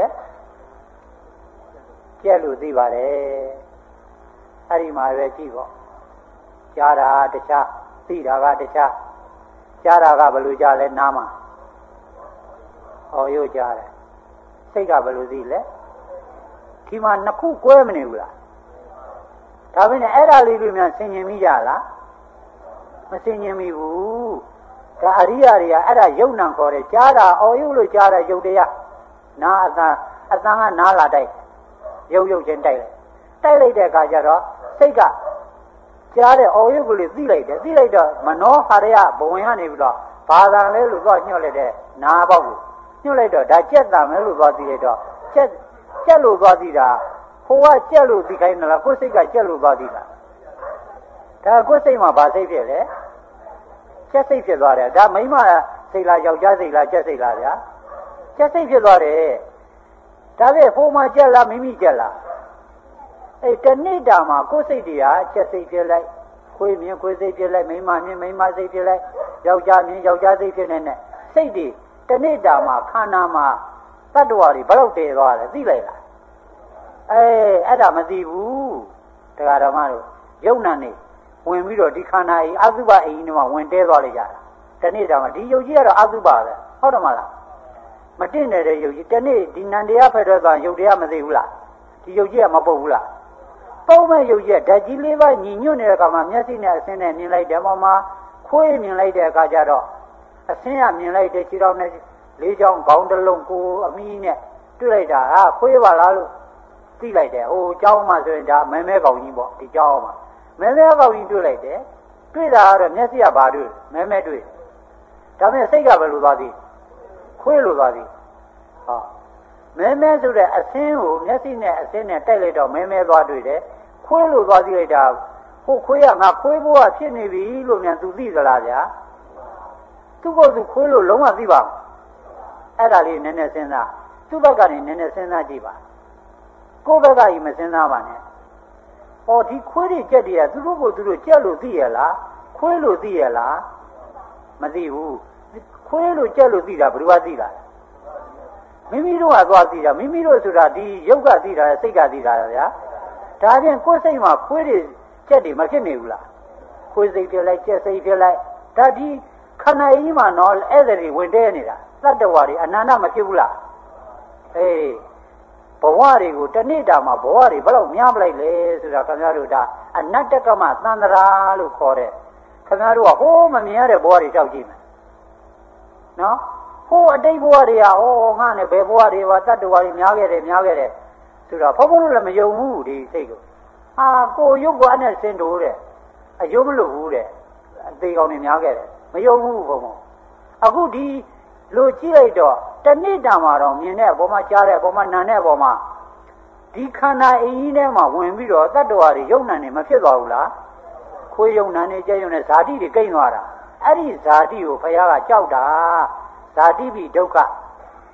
ကြက်လို့သိပါတယ်အဲ့ဒီမှာပဲကြည့်ပေါ့ကြားတာတခြားသိတာကတခြားကြားတာကဘယ်လိုကြားလဲနားမှာအော်ရို့ကြားတယ်စိတ်ကဘယ်လိုသိလဲဒီမှာနှစ်ခုကွဲမနေဘူးလားဒါပေမဲ့အဲ့ဒါလေးတွေများဆင်ញင်မိကြလားမဆင်ញင်မိဘူးဒါအရိယာတွေကအဲ့ဒါယုံနံခေါ်တယ်ကြားတာအော်ရုပ်လို့ကြားတဲ့ယုတ်တရားနာအတန်အတန်ကနားလာတိုက်ရုပ်ရုပ်ချင်းတိုက်လိုက်တိုက်လိုက်တဲ့အခါကျတော့စိတ်ကကြားတဲ့အော်ရုပ်ကလေးသိလိုက်တယ်သိလိုက်တော့မနောဟာရယဘဝင်ကနေပြီးတော့ဘာသာလဲလို့တော့ညှို့လိုက်တဲ့နားပေါက်လို့ညှို့လိုက်တော့ဒါကြက်တံမဲလို့သွားသိလိုက်တော့ကြက်ကြက်လို့သွားသိတာဟိုကကြက်လို့သိခိုင်းတယ်လားကိုယ်စိတ်ကကြက်လို့သွားသိတာဒါကိုယ်စိတ်မှာဘာစိတ်ဖြစ်လဲကြက်စိတ်ဖြစ်သွားတယ်ဒါမိမစိတ်လားယောက်ျားစိတ်လားကြက်စိတ်လားဗျာကြက်စိတ်ဖြစ်သွားတယ်ဒါလေဟိုမှာကြက်လားမိမိကြက်လားအဲတနေ့တာမှာကိုယ်စိတ်တွေကကြက်စိတ်ဖြစ်လိုက်ခွေးမြင်ခွေးစိတ်ဖြစ်လိုက်မိမမြင်မိမစိတ်ဖြစ်လိုက်ယောက်ျားမြင်ယောက်ျားစိတ်ဖြစ်နေတဲ့စိတ်တွေတနေ့တာမှာခန္ဓာမှာတတ္တဝါတွေဘယ်တော့တည်သွားတယ်သိလိုက်လားအဲအဲ့ဒါမသိဘူးတရားဓမ္မတို့ယုံနာနေဝင်ပြီးတော့ဒီခန္ဓာကြီးအသုဘအိမ်ကြီးမှာဝင်တဲသွားလိုက်ကြတာတနေ့တာမှာဒီယုတ်ကြီးကတော့အသုဘပဲဟုတ်တယ်မလားမတင့်နေတဲ့ယုတ်ကြီးတနေ့ဒီနန္တရားဖက်တော့သွားယုတ်တရားမသိဘူးလားဒီယုတ်ကြီးကမပုတ်ဘူးလားပုံမဲ့ယုတ်ကြီးကဓာတ်ကြီးလေးပါညီညွတ်နေတဲ့အခါမှာမျက်စိနဲ့အဆင်းနဲ့မြင်လိုက်တယ်ပေါ်မှာခွေးမြင်လိုက်တဲ့အခါကျတော့အဆင်းကမြင်လိုက်တဲ့ခြေတော်နဲ့လေးချောင်းခေါင်းတစ်လုံးကိုအမီးနဲ့တွေ့လိုက်တာဟာခွေးပါလားလို့သိလိုက်တယ်ဟိုเจ้าမှဆိုရင်ဒါမဲမဲကောင်ကြီးပေါ့ဒီเจ้าမှမဲမဲကောင်ကြီးတွေ့လိုက်တယ်တွေ့တာကတော့မျက်စိကဘာတွေ့မဲမဲတွေ့ဒါပေမဲ့စိတ်ကဘယ်လိုသွားသည်ခွေးလိုသွားသည်ဟောမဲမဲဆိုတဲ့အဆင်းကိုမျက်စိနဲ့အဆင်းနဲ့တိုက်လိုက်တော့မဲမဲသွားတွေ့တယ်ခွေးလိုသွားသိလိုက်တာဟိုခွေးကငါခွေးဘိုးကဖြစ်နေပြီလို့မြန်သူသိသလားဗျာသူ့ကိုယ်သူခွေးလို့လုံးဝသိပါ့မအဲ့ဒါလေးနည်းနည်းစဉ်းစားသူ့ဘက်ကနေနည်းနည်းစဉ်းစားကြည့်ပါကိုယ့်ဘက်ကကြီးမစဉ်းစားပါနဲ့ဟောဒီခွေးတွေကြက်တွေကသူတို့ကိုသူတို့ကြက်လို့သိရလားခွေးလို့သိရလားမသိဘူးခွေးလို့ကြက်လို့သိတာဘယ်သူကသိတာမိမိတို့ကသွားသိတာမိမိတို့ဆိုတာဒီရုပ်ကသိတာစိတ်ကသိတာဗျာဒါချင်းကိုယ်စိတ်မှာခွေးတွေကြက်တွေမဖြစ်နေဘူးလားခွေးစိတ်ဖြစ်လိုက်ကြက်စိတ်ဖြစ်လိုက်ဒါဒီခန္ဓာကြီးမှာတော့အဲ့ဒါတွေဝင်တဲနေတာသတ္တဝါတွေအနန္တမဖြစ်ဘူးလားအေးဘဝတွေကိုတနေ့တာမှာဘဝတွေဘယ်လောက်များပလိုက်လဲဆိုတာခင်ဗျားတို့ဒါအနတ္တကမသန္တရာလို့ခေါ်တဲ့ခင်ဗျားတို့ကဟိုးမမြင်ရတဲ့ဘဝတွေကြောက်ကြည့်မယ်နော်ဟိုးအတိတ်ဘဝတွေကဟောငါနဲ့ဘယ်ဘဝတွေပါတတ္တဝါတွေများခဲ့တယ်များခဲ့တယ်ဆိုတော့ဘုန်းဘုန်းတို့လည်းမယုံဘူးဒီစိတ်ကိုဟာကိုရုပ်ကအနဲ့စင်တိုးတဲ့အယုံမလို့ဘူးတဲ့အသေးကောင်တွေများခဲ့တယ်မယုံဘူးဘုန်းဘုန်းအခုဒီလိုကြည့်လိုက်တော့တနေ့တာမှာတော့မြင်တဲ့အပေါ်မှာကြားတဲ့အပေါ်မှာနာတဲ့အပေါ်မှာဒီခန္ဓာအင်းကြီးထဲမှာဝင်ပြီးတော့တတ္တဝါတွေယုံနာနေမဖြစ်သွားဘူးလားခွေးယုံနာနေကြဲယုံနေဇာတိတွေကိန်းသွားတာအဲ့ဒီဇာတိကိုဘုရားကကြောက်တာဇာတိပိဒုက္ခ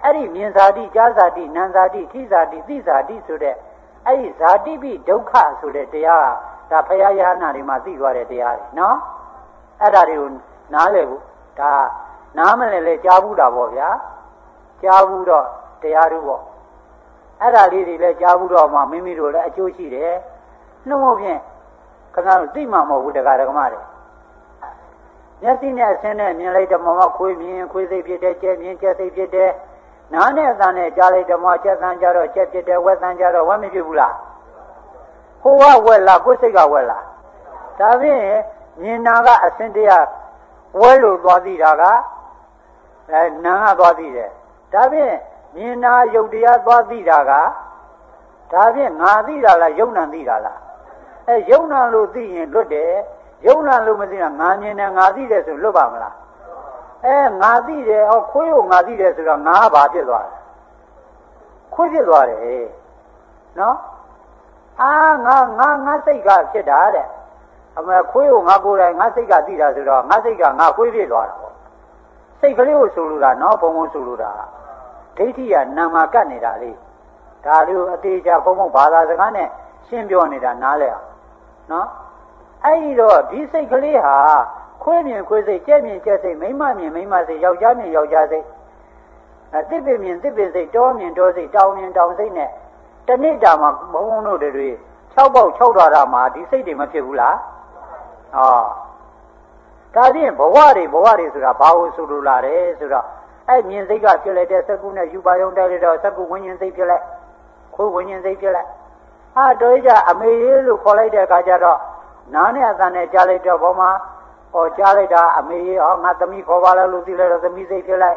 အဲ့ဒီမြင်ဇာတိကြားဇာတိနာမ်ဇာတိထိဇာတိသိဇာတိဆိုတဲ့အဲ့ဒီဇာတိပိဒုက္ခဆိုတဲ့တရားဒါဘုရားယဟနာတွေမှာသိသွားတဲ့တရားတွေနော်အဲ့ဒါတွေကိုနားလည်ဖို့ဒါနားမလည်လဲကြားဘူးတာပေါ့ဗျာကြားဘူးတော့တရားတို့ပေါ့အဲ့ဒါလေးတွေလည်းကြားဘူးတော့မှမိမိတို့လည်းအကျိုးရှိတယ်နှုတ်မို့ဖြင့်ခင်ဗျားတို့သိမှမဟုတ်ဘူးတရားဓမ္မတွေမျက်စိနဲ့အဆင်းနဲ့မြင်လိုက်ဓမ္မမှာခွေးမြင်ခွေးစိတ်ဖြစ်တယ်ကြက်မြင်ကြက်စိတ်ဖြစ်တယ်နားနဲ့အသံနဲ့ကြားလိုက်ဓမ္မကြက်သံကြတော့ကြက်ဖြစ်တယ်ဝက်သံကြတော့ဝက်မဖြစ်ဘူးလားဟိုကဝက်လားကိုယ်စိတ်ကဝက်လားဒါဖြင့်မြင်နာကအဆင်းတရားဝဲလို့သွားသိတာကအဲနာကသွားသိတယ်ဒါဖြင့်မြင်နာယုတ်တရားသွားသိတာကဒါဖြင့်ငါသိတာလားယုံနာသိတာလားအဲယုံနာလို့သိရင်လွတ်တယ်ယုံနာလို့မသိတာငါမြင်တယ်ငါသိတယ်ဆိုလွတ်ပါမလားအဲငါသိတယ်ဟောခွေးကိုငါသိတယ်ဆိုတော့ငါဘာဖြစ်သွားလဲခွေးဖြစ်သွားတယ်နော်အာငါငါငါစိတ်ကဖြစ်တာတဲ့အမေခွေးကိုငါကိုယ်တိုင်ငါစိတ်ကသိတာဆိုတော့ငါစိတ်ကငါခွေးဖြစ်သွားတာပေါ့စိတ်ကလေးကိုဆိုလိုတာနော်ဘုံဘုံဆိုလိုတာဒိဋ္ဌိကနာမကတ်နေတာလေဒါလေးအသေးချာဘုံဘုံဘာသာစကားနဲ့ရှင်းပြောနေတာနားလဲအောင်နော်အဲ့ဒီတော့ဒီစိတ်ကလေးဟာခွေးမြင်ခွေးစိတ်ကြက်မြင်ကြက်စိတ်မိန်းမမြင်မိန်းမစိတ်ယောက်ျားမြင်ယောက်ျားစိတ်အတစ်ပင်မြင်တစ်ပင်စိတ်တောမြင်တောစိတ်တောင်မြင်တောင်စိတ်နဲ့တဏိတာမှာဘုံဘုံတို့တွေ၆ပေါက်၆ဓာတ်မှာဒီစိတ်တွေမဖြစ်ဘူးလားဟောဒါဖြင့်ဘဝတွေဘဝတွေဆိုတာဘာလို့ဆိုလိုလာတယ်ဆိုတော့အဲ့မြင်စိတ်ကဖြစ်လိုက်တဲ့စကုနဲ့ယူပါယုံတိုက်လိုက်တော့စကုဝิญဉ်စိတ်ဖြစ်လိုက်ခိုးဝิญဉ်စိတ်ဖြစ်လိုက်ဟာတို့ကြအမေလို့ခေါ်လိုက်တဲ့အခါကျတော့နားနဲ့အသံနဲ့ကြားလိုက်တော့ဘောမှာဟောကြားလိုက်တာအမေဟောငါသမီးခေါ်ပါလားလို့သိလိုက်တော့သမီးစိတ်ဖြစ်လိုက်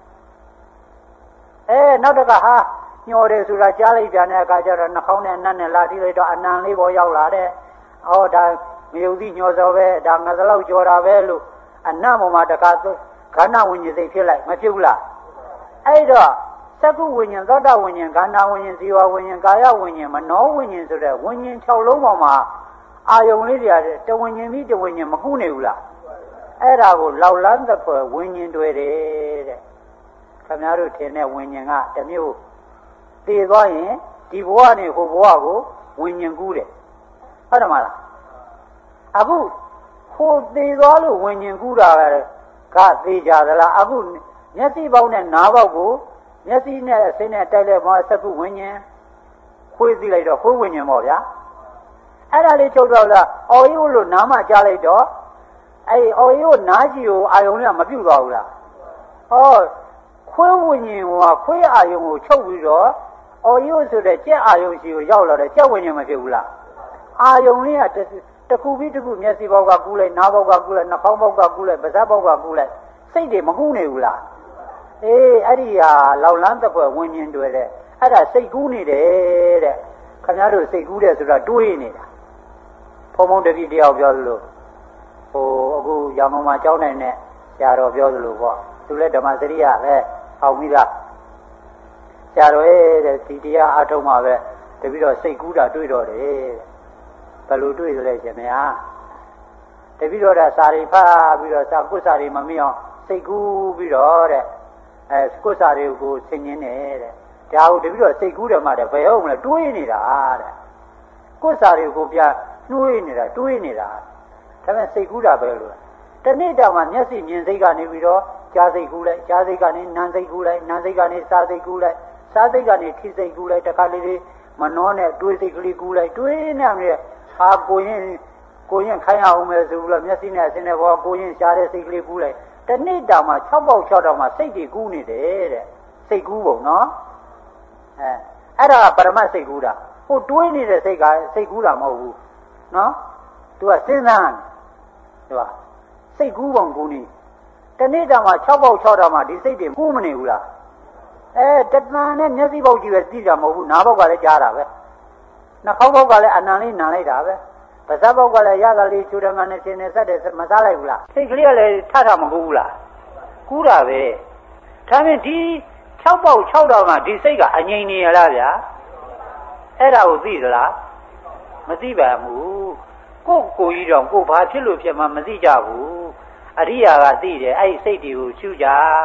အဲနောက်တကဟာညှော်တယ်ဆိုတာကြားလိုက်ပြန်တဲ့အခါကျတော့နှာခေါင်းနဲ့နတ်နဲ့လာထိလိုက်တော့အနံလေးပေါ်ရောက်လာတဲ့ဟောဒါမယုံသိညှော်စောပဲဒါငါသလောက်ကြော်တာပဲလို့အနံပေါ်မှာတခါခန္ဓာဝิญဉ်စိတ်ဖြစ်လိုက်မဖြစ်ဘူးလားအဲ့တော့သက္ကုဝิญဉ်သောတာဝิญဉ်ခန္ဓာဝิญဉ်ဇီဝဝิญဉ်ကာယဝิญဉ်မနောဝิญဉ်ဆိုတဲ့ဝิญဉ်၆လုံးပေါ်မှာအာယုံလေးတွေကတဝิญဉ်ပြီးတဝิญဉ်မကူးနေဘူးလားအဲ့ဒါကိုလောက်လန်းသဖွယ်ဝิญဉ်တွေတယ်တဲ့ခင်ဗျားတို့ထင်တဲ့ဝิญဉ်ကတမျိုးသိသွားရင်ဒီဘဝနဲ့ဟိုဘဝကိုဝิญဉ်ကူးတယ်ဟုတ်တယ်မလားအခုဟိုသိသွားလို့ဝิญဉ်ကူးတာကသိကြသလားအခုမျက်စိပေါက်နဲ့နားပေါက်ကိုမျက်စိနဲ့အစိနဲ့တိုက်လိုက်မှသက္ကုဝิญဉ်ခွေးသိလိုက်တော့ခွေးဝิญဉ်ပေါ့ဗျာအဲ့ဒါလေးချုပ်တော့လားအော်ရိုးလို့နားမှကြားလိုက်တော့အဲ့အော်ရိုးနားကြီးကိုအာယုံနဲ့မပြုတ်သွားဘူးလားဟောခွေးဝิญဉ်ကခွေးအာယုံကိုချုပ်ပြီးတော့အော်ရိုးဆိုတဲ့ကြက်အာယုံရှိကိုရောက်လာတဲ့ကြက်ဝิญဉ်မဖြစ်ဘူးလားအာယုံလေးကတခုပြီးတခုမျက်စိပေါက်ကကူးလိုက်နားပေါက်ကကူးလိုက်နှာခေါင်းပေါက်ကကူးလိုက်ပါးစပ်ပေါက်ကကူးလိုက်စိတ်တွေမကူးနေဘူးလားအေးအဲ့ဒီဟာလောက်လန်းတဲ့ဘဝิญဉ်တွေတဲ့အဲ့ဒါစိတ်ကူးနေတယ်တဲ့ခင်ဗျားတို့စိတ်ကူးတယ်ဆိုတာတွေးနေတာဖုံဖုံတတိတယောက်ပြောသလိုဟိုအခုရောင်ကုန်မှာကြောင်းနိုင်တဲ့ဆရာတော်ပြောသလိုပေါ့သူလည်းဓမ္မစရိယပဲဟောက်ပြီးသားဆရာတော်ရဲ့တဲ့ဒီတရားအထုံးမှာပဲတပည့်တော်စိတ်ကူးတာတွေးတော့တယ်ဘယ်လိုတွေးသလဲရှင်မယားတပည့်တော်ကစာရိဖတ်ပြီးတော့စာကုစာရိမမင်းအောင်စိတ်ကူးပြီးတော့တဲ့အဲကုစာရိကိုဆင်ញင်းနေတဲ့ဒါကိုတပည့်တော်စိတ်ကူးတယ်မှတဲ့ဘယ်ဟုတ်မလဲတွေးနေတာတဲ့ကုစာရိကိုပြတွေးနေတာတွေးနေတာဒါပေမဲ့စိတ်ကူးတာပဲလို့တနေ့တောင်မှမျက်စိမြင်စိတ်ကနေပြီးတော့ကြားစိတ်ကူးလိုက်ကြားစိတ်ကနေနာမ်စိတ်ကူးလိုက်နာမ်စိတ်ကနေစားစိတ်ကူးလိုက်စားစိတ်ကနေထိစိတ်ကူးလိုက်တခါလေးလေးမနှောနဲ့တွေးစိတ်ကလေးကူးလိုက်တွေးနေတယ်ဟာကိုရင်ကိုရင်ခိုင်းအောင်မယ်ဆိုပြီးတော့မျက်စိနဲ့အစင်းနဲ့ဘောကိုရင်ရှားတဲ့စိတ်ကလေးကူးလိုက်တနေ့တောင်မှ၆ပေါက်၆တောင်မှစိတ်တွေကူးနေတယ်တဲ့စိတ်ကူးပုံနော်အဲအဲ့ဒါကပရမတ်စိတ်ကူးတာဟိုတွေးနေတဲ့စိတ်ကစိတ်ကူးတာမဟုတ်ဘူးနော်သူကစဉ်းစားတယ်သူကစိတ်ကူးပုံကူးနေတနေ့တောင်မှ၆ပေါက်၆တောင်မှဒီစိတ်တွေကူးမနေဘူးလားအဲတဏှာနဲ့မျက်စိပေါက်ကြည့်ပဲသိကြမဟုတ်ဘူးနားပေါက်ကလည်းကြားတာပဲနှာခေါင်းပေါက်ကလည်းအနံလေးနာလိုက်တာပဲပါးစပ်ပေါက်ကလည်းရတာလေးချူတယ်မှနဲ့ရှင်နေဆက်တယ်မစားလိုက်ဘူးလားစိတ်ကလေးကလည်းထထမကူးဘူးလားကူးတာပဲဒါပေမဲ့ဒီ၆ပေါက်၆တောင်မှဒီစိတ်ကအငြိမ်နေရလားဗျာအဲ့ဒါကိုသိသလားမသိပါဘူးကိုယ်ကိုကြီးတော့ကိုယ်ဘာဖြစ်လို့ဖြစ်မှမသိကြဘူးအရိယာကသိတယ်အဲ့ဒီစိတ်တွေကိုရှုကြ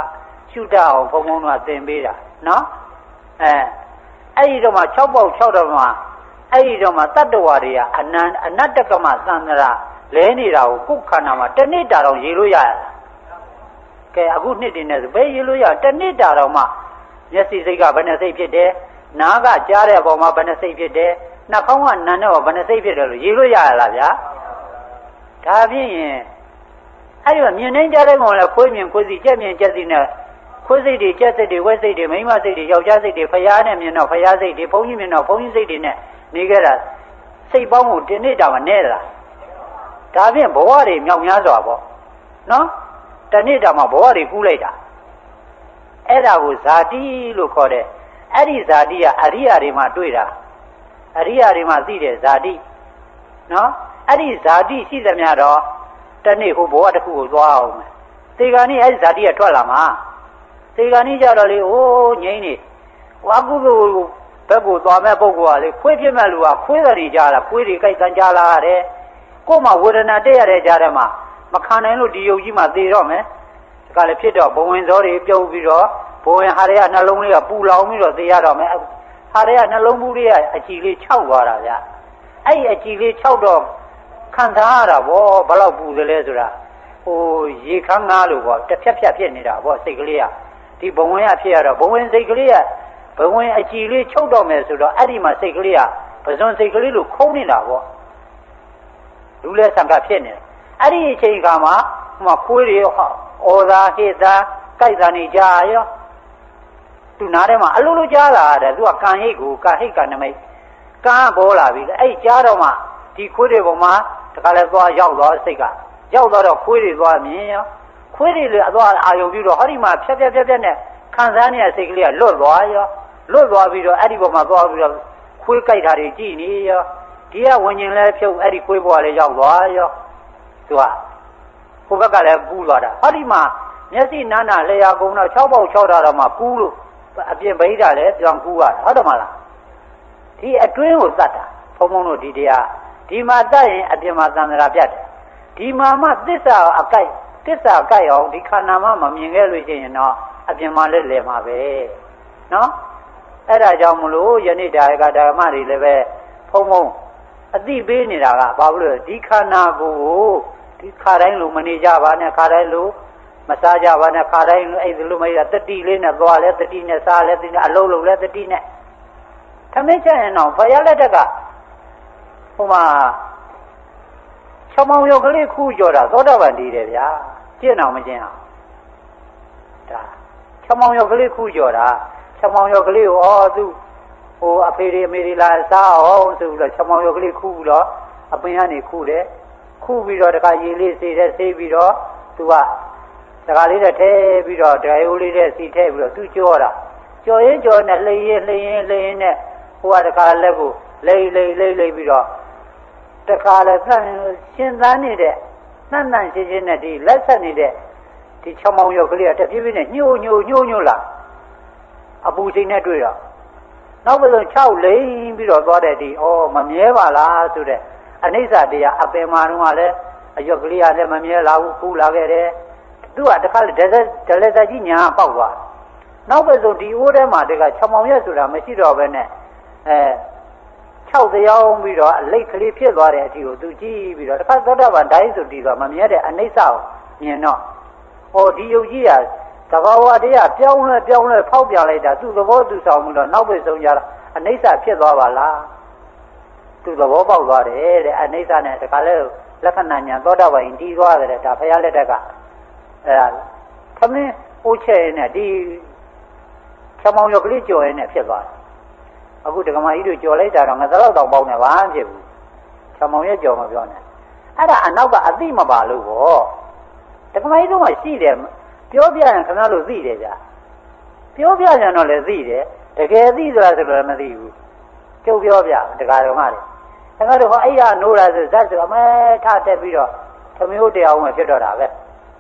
ရှုတတ်အောင်ဘုံဘုံကသင်ပေးတာနော်အဲအဲ့ဒီတော့မှ၆ပေါက်၆တော်မှာအဲ့ဒီတော့မှတတ္တဝါတွေကအနန္အနတ္တကမသန္တရာလဲနေတာကိုကိုယ်ခန္ဓာမှာတစ်နှစ်တာတော့ရေလို့ရရလားကဲအခုနှစ်တင်နေဆိုဘယ်ရေလို့ရတစ်နှစ်တာတော့မှမျက်စိစိတ်ကဘယ်နှစိတ်ဖြစ်တယ်နားကကြားတဲ့အပေါ်မှာဘယ်နှစိတ်ဖြစ်တယ်နှာခေါင်းကနံတော့ဘယ်နှစိတ်ဖြစ်တယ်လို့ရေလို့ရရလားဗျာဒါဖြင့်ရင်အဲ့ဒီမြင်နေကြတဲ့ကောင်လည်းခွေးမြင်ခွေးစီကြက်မြင်ကြက်စီနဲ့ခွေးစိတ်တွေကြက်စိတ်တွေဝက်စိတ်တွေမိန်းမစိတ်တွေယောက်ျားစိတ်တွေဖျားနဲ့မြင်တော့ဖျားစိတ်တွေဘုန်းကြီးမြင်တော့ဘုန်းကြီးစိတ်တွေနဲ့နေကြတာစိတ်ပေါင်းကိုဒီနေ့တောင်နဲ့လားဒါဖြင့်ဘဝတွေမြောက်များစွာပေါ့နော်တနေ့တောင်မှဘဝတွေကူးလိုက်တာအဲ့ဒါကိုဇာတိလို့ခေါ်တယ်အဲ့ဒီဇာတိကအရိယာတွေမှာတွေ့တာအရိယာတွေမှာသိတယ်ဇာတိနော်အဲ့ဒီဇာတိရှိသမျှတော့တနေ့ဟိုဘဝတစ်ခုကိုသွားအောင်မယ်သေဂာနိအဲ့ဒီဇာတိကထွက်လာမှာသေဂာနိကြတော့လေအိုးငိမ့်နေဟိုအကုသိုလ်ဘက်ကိုသွားမဲ့ပုဂ္ဂိုလ်ကလေခွေးဖြစ်မဲ့လူကခွေးတွေကြလားခွေးတွေကြိုက်တန်းကြလာရတယ်ကို့မှာဝေဒနာတက်ရတဲ့ကြားထဲမှာမခံနိုင်လို့ဒီယုတ်ကြီးမှသေတော့မယ်ဒါကလည်းဖြစ်တော့ဘဝင်စောတွေပြုတ်ပြီးတော့ဘဝင်ဟာတွေကနှလုံးလေးကပူလောင်ပြီးတော့သေရတော့မယ်ဟာတွေကနှလုံးဘူးလေးကအကြည်လေးခြောက်သွားတာဗျအဲ့ဒီအကြည်လေးခြောက်တော့ခံစားရတာဗောဘယ်လောက်ပူသလဲဆိုတာဟိုရေခမ်းငါးလို့ဗောတစ်ဖြက်ဖြက်ဖြစ်နေတာဗောစိတ်ကလေးကဒီဘဝင်ရဖြစ်ရတော့ဘဝင်စိတ်ကလေးကဘဝင်အကြည်လေးချုပ်တော့မယ်ဆိုတော့အဲ့ဒီမှာစိတ်ကလေးကပဇွန်စိတ်ကလေးလို့ခုံးနေတာဗောလူလဲဆံကဖြစ်နေတယ်အဲ့ဒီအချိန်ခါမှာဟိုမှာခွေးတွေဩသာဟိသာကြိုက်တာနေကြရောသူနားထဲမှာအလိုလိုကြားလာတယ်သူကကံဟိတ်ကိုကံဟိတ်ကနမိတ်ကံပေါ်လာပြီအဲ့ကြားတော့မှဒီခွေးတွေပေါ်မှာတခါလဲသွားရောက်သွားစိတ်ကရောက်တော့ခွေးတွေသွားမြင်ရောခွေးတွေလည်းအသွားအာယုံပြီးတော့ဟောဒီမှာဖြက်ဖြက်ဖြက်ဖြက်နဲ့ခံစားနေတဲ့စိတ်ကလေးကလွတ်သွားရောလွတ်သွားပြီးတော့အဲ့ဒီပေါ်မှာသွားပြီးတော့ခွေးကြိုက်တာတွေကြည်နေရောဒီကဝิญဉ်လဲဖြုတ်အဲ့ဒီခွေးဘွားလည်းရောက်သွားရောသူကဟိုဘက်ကလည်းပူးသွားတာဟောဒီမှာမျက်စိနားနာလျှာကုန်းတော့၆ပေါက်၆တာတော့မှပူးလို့အပြင်ဗိဓာလည်းကြောင်ကူးရတာဟုတ်တယ်မလားဒီအတွင်းကိုသတ်တာဘုံဘုံတို့ဒီတရားဒီမှာသတ်ရင်အပြင်မှာသံဃာပြတ်တယ်ဒီမှာမှသစ္စာအကိုက်သစ္စာအကိုက်အောင်ဒီခန္ဓာမှမမြင်ခဲ့လို့ရှိရင်တော့အပြင်မှာလည်းလဲမှာပဲနော်အဲ့ဒါကြောင့်မလို့ယနေ့ဒါကဓမ္မတွေလည်းပဲဘုံဘုံအသိပေးနေတာကဘာလို့လဲဒီခန္ဓာကိုယ်ဒီခါတိုင်းလိုမနေကြပါနဲ့ခါတိုင်းလိုမစားကြပါနဲ့ခါတိုင်းလိုအဲ့ဒီလိုမရတတိလေးနဲ့သွားလဲတတိနဲ့စားလဲတတိနဲ့အလုံးလုံးလဲတတိနဲ့သမင်းချက်ရင်တော့ဘုရားလက်ထက်ကဟိုမှာချမောင်ရုပ်ကလေးခူးကြော်တာသောတာပန်တည်တယ်ဗျာကျင့်အောင်မကျင့်အောင်ဒါချမောင်ရုပ်ကလေးခူးကြော်တာချမောင်ရုပ်ကလေးကိုဩသူဟိုအဖေတွေအမေတွေလာစားအောင်ဆိုပြီးတော့ချမောင်ရုပ်ကလေးခူးပြီးတော့အပင်ကနေခူးတယ်ခူးပြီးတော့တခါရေလေးစေးတယ်စေးပြီးတော့သူကတခါလေးနဲ့ထဲပြီးတော့ဒရိုးလေးနဲ့စီထဲပြီးတော့သူကြောတာကြော်ရင်ကြော်နဲ့လှိရင်လှိရင်လှိရင်နဲ့ဟိုကတခါလက်ကိုလိမ့်လိမ့်လိမ့်လိမ့်ပြီးတော့တခါလည်းရှင်သန်းနေတဲ့နှံ့နှံ့ရှင်းရှင်းနဲ့ဒီလက်ဆက်နေတဲ့ဒီချမောင်ရုပ်ကလေးကတပြေးပြေးနဲ့ညှို့ညှို့ညှို့ညှို့လာအပူချိန်နဲ့တွေ့တော့နောက်ပြီးတော့၆လိမ့်ပြီးတော့သွားတဲ့ဒီဩမမြဲပါလားဆိုတဲ့အနိစ္စတရားအပင်မာတော့ကလည်းအရွက်ကလေးကလည်းမမြဲလာဘူးပူလာခဲ့တယ်သူကတခါလေဒလက်ဒလက်သက်ကြီးညာပေါက်သွားနောက်ပဲဆိုဒီအိုးထဲမှာတကချမောင်ရက်ဆိုတာမရှိတော့ဘဲနဲ့အဲ၆တရားပြီးတော့အလိတ်ကလေးဖြစ်သွားတဲ့အထိကိုသူကြည့်ပြီးတော့တခါသောတာပန်တိုင်းဆိုဒီတော့မမြဲတဲ့အနိစ္စကိုမြင်တော့ဟောဒီယုတ်ကြီးကသဘာဝတရားပြောင်းလဲပြောင်းလဲဖောက်ပြန်လိုက်တာသူ့သဘောသူဆောင်မှုတော့နောက်ပဲဆုံးကြတာအနိစ္စဖြစ်သွားပါလားသူ့သဘောပေါက်သွားတယ်တဲ့အနိစ္စနဲ့တခါလဲလက္ခဏာညာသောတာပန်တီးသွားတယ်ဒါဖရာလက်ထက်ကအဲဒါသမင်းအိုးချဲနဲ့ဒီချမောင်ရုပ်ကလေးကြော်ရင်းနဲ့ဖြစ်သွားတယ်အခုဒကမာကြီးတို့ကြော်လိုက်တာတော့ငါတော့တောင်ပေါက်နေပါမဖြစ်ဘူးချမောင်ရဲ့ကြော်မပြောနဲ့အဲ့ဒါအနောက်ကအသိမပါလို့ပေါ့ဒကမာကြီးတို့မှရှိတယ်ပြောပြရင်ခင်ဗျားတို့သိတယ်ကြာပြောပြရင်တော့လည်းသိတယ်တကယ်သိသလားဆိုတော့မသိဘူးကျုပ်ပြောပြဒကာတော်မတွေခင်ဗျားတို့ဟောအဲ့ရနိုးတာဆိုဇတ်ဆိုအမဲထတက်ပြီးတော့သမီးတို့တရားဝင်ဖြစ်တော့တာပဲ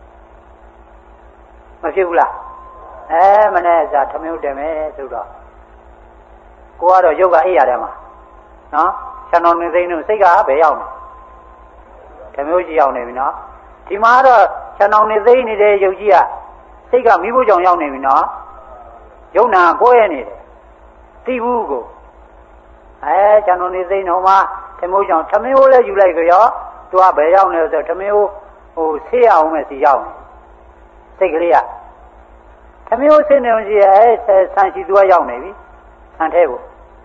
မဖြစ်ဘူးလားအဲမနဲ့ဇာသမီးတို့တယ်မယ်ဆိုတော့ကိုကတော့ရုပ်ကအိပ်ရတယ်မှာနော်ခြံတော်နေသိန်းတို့စိတ်ကဘယ်ရောက်နေဓမျိုးကြီးရောက်နေပြီနော်ဒီမှာတော့ခြံတော်နေသိန်းနေတဲ့ရုပ်ကြီးကစိတ်ကမိဖို့ကြောင့်ရောက်နေပြီနော်ယုံနာကိုယ်ရနေတယ်သိဘူးကိုအဲကျွန်တော်နေစိတ်တော်မှာထမိုးကြောင့်ထမင်းဟိုးလဲယူလိုက်ကြရောသူကဘယ်ရောက်နေလဲဆိုတော့ထမင်းဟိုးဟိုဆေးအောင်မဲ့စီရောက်နေစိတ်ကလေးကထမင်းဟိုးဆင်းနေအောင်ကြီးအဲဆန်ရှိသူကရောက်နေပြီဆန်ထဲကို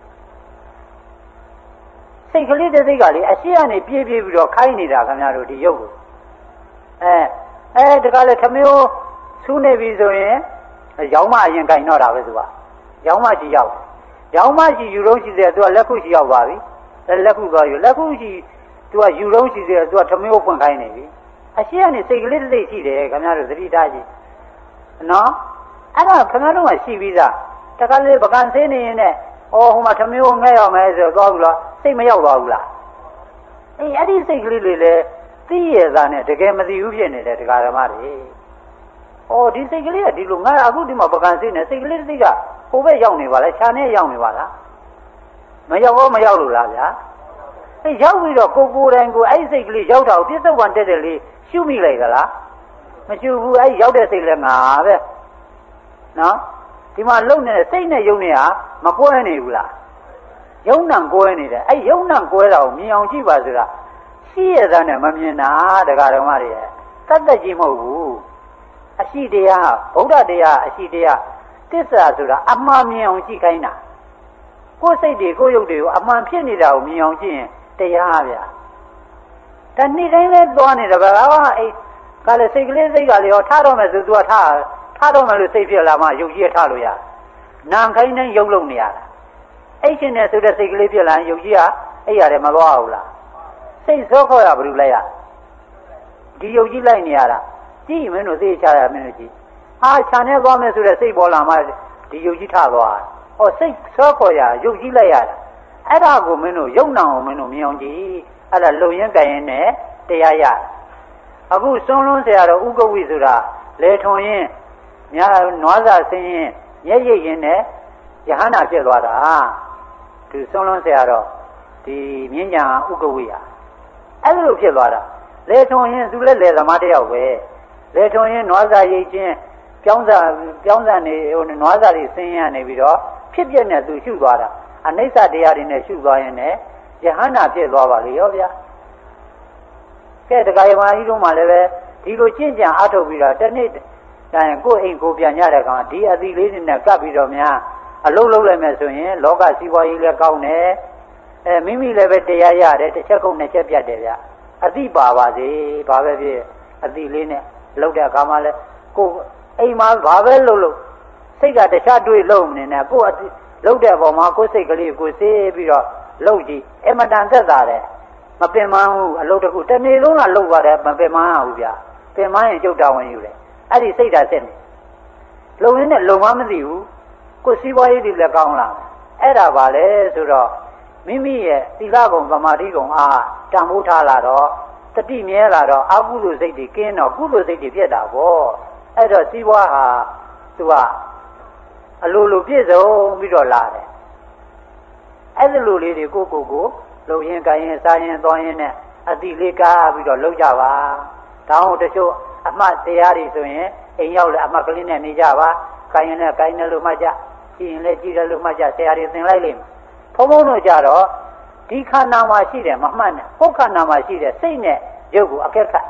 စိတ်ကလေးတစ်စိတ်ကလေအရှိကနေပြေးပြေးပြီးတော့ခိုင်းနေတာခင်ဗျားတို့ဒီရုပ်ကိုအဲအဲတကလည်းထမင်းဟိုးဆူးနေပြီဆိုရင်ရောင်းမအရင်ကင်တော့တာပဲသူကရောင်းမရှိရောက်ရောင်းမရှိယူတော့ရှိတယ်သူကလက်ခုရှိရောက်ပါပြီလက်ခုသွားယူလက်ခုရှိသူကယူတော့ရှိတယ်သူကထမင်းကိုဖွင့်ခိုင်းနေပြီအရှိကနေစိတ်ကလေးတစ်စိတ်ရှိတယ်ခင်ဗျားတို့သတိထားကြည့်နော်အဲ့ဒါခင်ဗျားတို့ကရှိပြီးသားတကလေးပကံသေးနေရင်နဲ့ဩဟိုမှာထမင်းကိုငဲ့ရောက်မယ်ဆိုတော့သွားဘူးလားစိတ်မရောက်သွားဘူးလားအေးအဲ့ဒီစိတ်ကလေးတွေလည်းသိရတာနဲ့တကယ်မသိဘူးဖြစ်နေတယ်တရားဓမ္မတွေဩဒီစိတ်ကလေးကဒီလိုငါအခုဒီမှာပကံသေးနေစိတ်ကလေးတစ်စိတ်ကဟိုဘက်ရောက်နေပါလားခြာနဲ့ရောက်နေပါလားမရောက်တော့မရောက်လို့လားဗျာအဲရောက်ပြီးတော့ကိုကိုယ်တိုင်ကိုအဲ့စိတ်ကလေးရောက်တာကိုပြစ္ဆုတ်ပံတက်တယ်လေရှုမိလိုက်သလားမရှုဘူးအဲ့ရောက်တဲ့စိတ်လည်းငါပဲနော်ဒီမှာလုံနေတဲ့စိတ်နဲ့ယုံနေတာမကွဲနေဘူးလားယုံနံကွဲနေတယ်အဲ့ယုံနံကွဲတာကိုမြင်အောင်ကြည့်ပါဆိုတာရှိရတဲ့နဲ့မမြင်တာတရားဓမ္မတွေရဲ့တတ်သက်ကြီးမဟုတ်ဘူးအရှိတရားဗုဒ္ဓတရားအရှိတရားသစ္စာဆိုတာအမှန်မြင်အောင်ကြည့်ခိုင်းတာကိုယ်စိတ်တွေကိုယ်ရုပ်တွေကိုအမှန်ဖြစ်နေတာကိုမြင်အောင်ကြည့်ရင်တရားဗျာဒါနေ့တိုင်းလဲသွားနေတယ်ဗျာအဲ့ကလည်းစိတ်ကလေးစိတ်ကလေးရောထားတော့မယ်ဆိုသူကထားထားတော့မယ်လို့စိတ်ဖြစ်လာမှရုပ်ကြီးထားလို့ရနာမ်ခိုင်းတိုင်းရုပ်လုံးနေရတာအဲ့ရှင်နဲ့ဆိုတဲ့စိတ်ကလေးဖြစ်လာရင်ရုပ်ကြီးကအဲ့ရတယ်မသွားဘူးလားစိတ်စောခေါ်ရဘူးလိုက်ရဒီရုပ်ကြီးလိုက်နေရတာကြည့်မင်းတို့သိချရမင်းတို့ကြည့်ဟာခြံထဲသွားမယ်ဆိုတဲ့စိတ်ပေါ်လာမှဒီရုပ်ကြီးထသွားဟောစိတ်စောခေါ်ရရုပ်ကြီးလိုက်ရတာအဲ့ဒါကိုမင်းတို့ယုံနာအောင်မင်းတို့မြင်အောင်ကြည့်အဲ့ဒါလုံရင်ကြရင်နဲ့တရားရအခုစွန်းလွန်းเสียရတော့ဥက္ကဝိဆိုတာလေထုံရင်များနွားစာဆင်းရင်ရက်ရိပ်ရင်နဲ့ယဟနာဖြစ်သွားတာသူစွန်းလွန်းเสียရတော့ဒီမြင်းညာဥက္ကဝိဟာအဲ့လိုဖြစ်သွားတာလေထုံရင်သူလည်းလေသမားတယောက်ပဲလေထုံရင်နွားစာရိပ်ချင်းပြောင်းစာပြောင်းစာနေဟိုနွားစာတွေဆင်းရနေပြီးတော့ဖြစ်ပြနဲ့သူရှုသွားတာအနိစ္စတရားတွေနဲ့ရှုသွားရင်လည်းယဟနာဖြစ်သွားပါလေရောဗျာကဲတရားယမကြီးတို့မှလည်းပဲဒီလိုကျင့်ကြံအားထုတ်ပြီးတော့တနေ့တိုင်းကိုယ်အိမ်ကိုပြန်ရတဲ့ကောင်ဒီအသီလေးနဲ့ကပ်ပြီးတော့များအလုံးလုံးလိုက်မယ်ဆိုရင်လောကစီးပွားရေးလည်းကောင်းတယ်အဲမိမိလည်းပဲတရားရတယ်တစ်ချက်ကုန်နှစ်ချက်ပြတ်တယ်ဗျအသီပါပါစေဘာပဲဖြစ်အသီလေးနဲ့လောက်တဲ့အခါမှလည်းကိုယ်အိမ်မှာဘာပဲလှုပ်လို့စိတ်ကတခြားတွေးလုံးမနေနဲ့ကိုယ်အသီလှုပ်တဲ့ပုံမှာကိုယ်စိတ်ကလေးကိုစေးပြီးတော့လှုပ်ကြည့်အမတန်သက်သာတယ်မပင်မဘူးအလုပ်တခုတနေ့လုံးကလှုပ်သွားတယ်မပင်မဘူးဗျာပင်မရင်ကျုပ်တာဝန်ယူတယ်အဲ့ဒီစိတ်ဓာတ်ဆက်နေလုံရင်းနဲ့လုံမမသိဘူးကိုယ်စီးပွားရေးတွေလည်းကောင်းလာအဲ့ဒါပါလေဆိုတော့မိမိရဲ့သီလကုံသမာဓိကုံအားတန်ဖိုးထားလာတော့တတိမြဲလာတော့အကုသိုလ်စိတ်တွေကင်းတော့ကုသိုလ်စိတ်တွေဖြစ်တာပေါ့အဲ့တော့စီးပွားဟာသူကအလိုလိုပြည့်စုံပြီးတော့လာတယ်အဲ့ဒီလိုလေးတွေကိုကိုကိုလုံရင်ကိုင်းရင်စားရင်သွားရင်နဲ့အတိလေးကားပြီးတော့လုံကြပါတောင်းတချို့အမှတ်တရားတွေဆိုရင်အိမ်ရောက်လဲအမှတ်ကလေးနဲ့နေကြပါကိုင်းရင်လည်းကိုင်းတယ်လို့မှတ်ကြကြည့်ရင်လည်းကြည့်တယ်လို့မှတ်ကြဆရာတွေသင်လိုက်လိမ့်မယ်ဘုံဘုံတို့ကြတော့ဒီခန္ဓာမှာရှိတယ်မမှတ်နဲ့ဟုတ်ခန္ဓာမှာရှိတယ်စိတ်နဲ့ရုပ်ကိုအကဲခတ်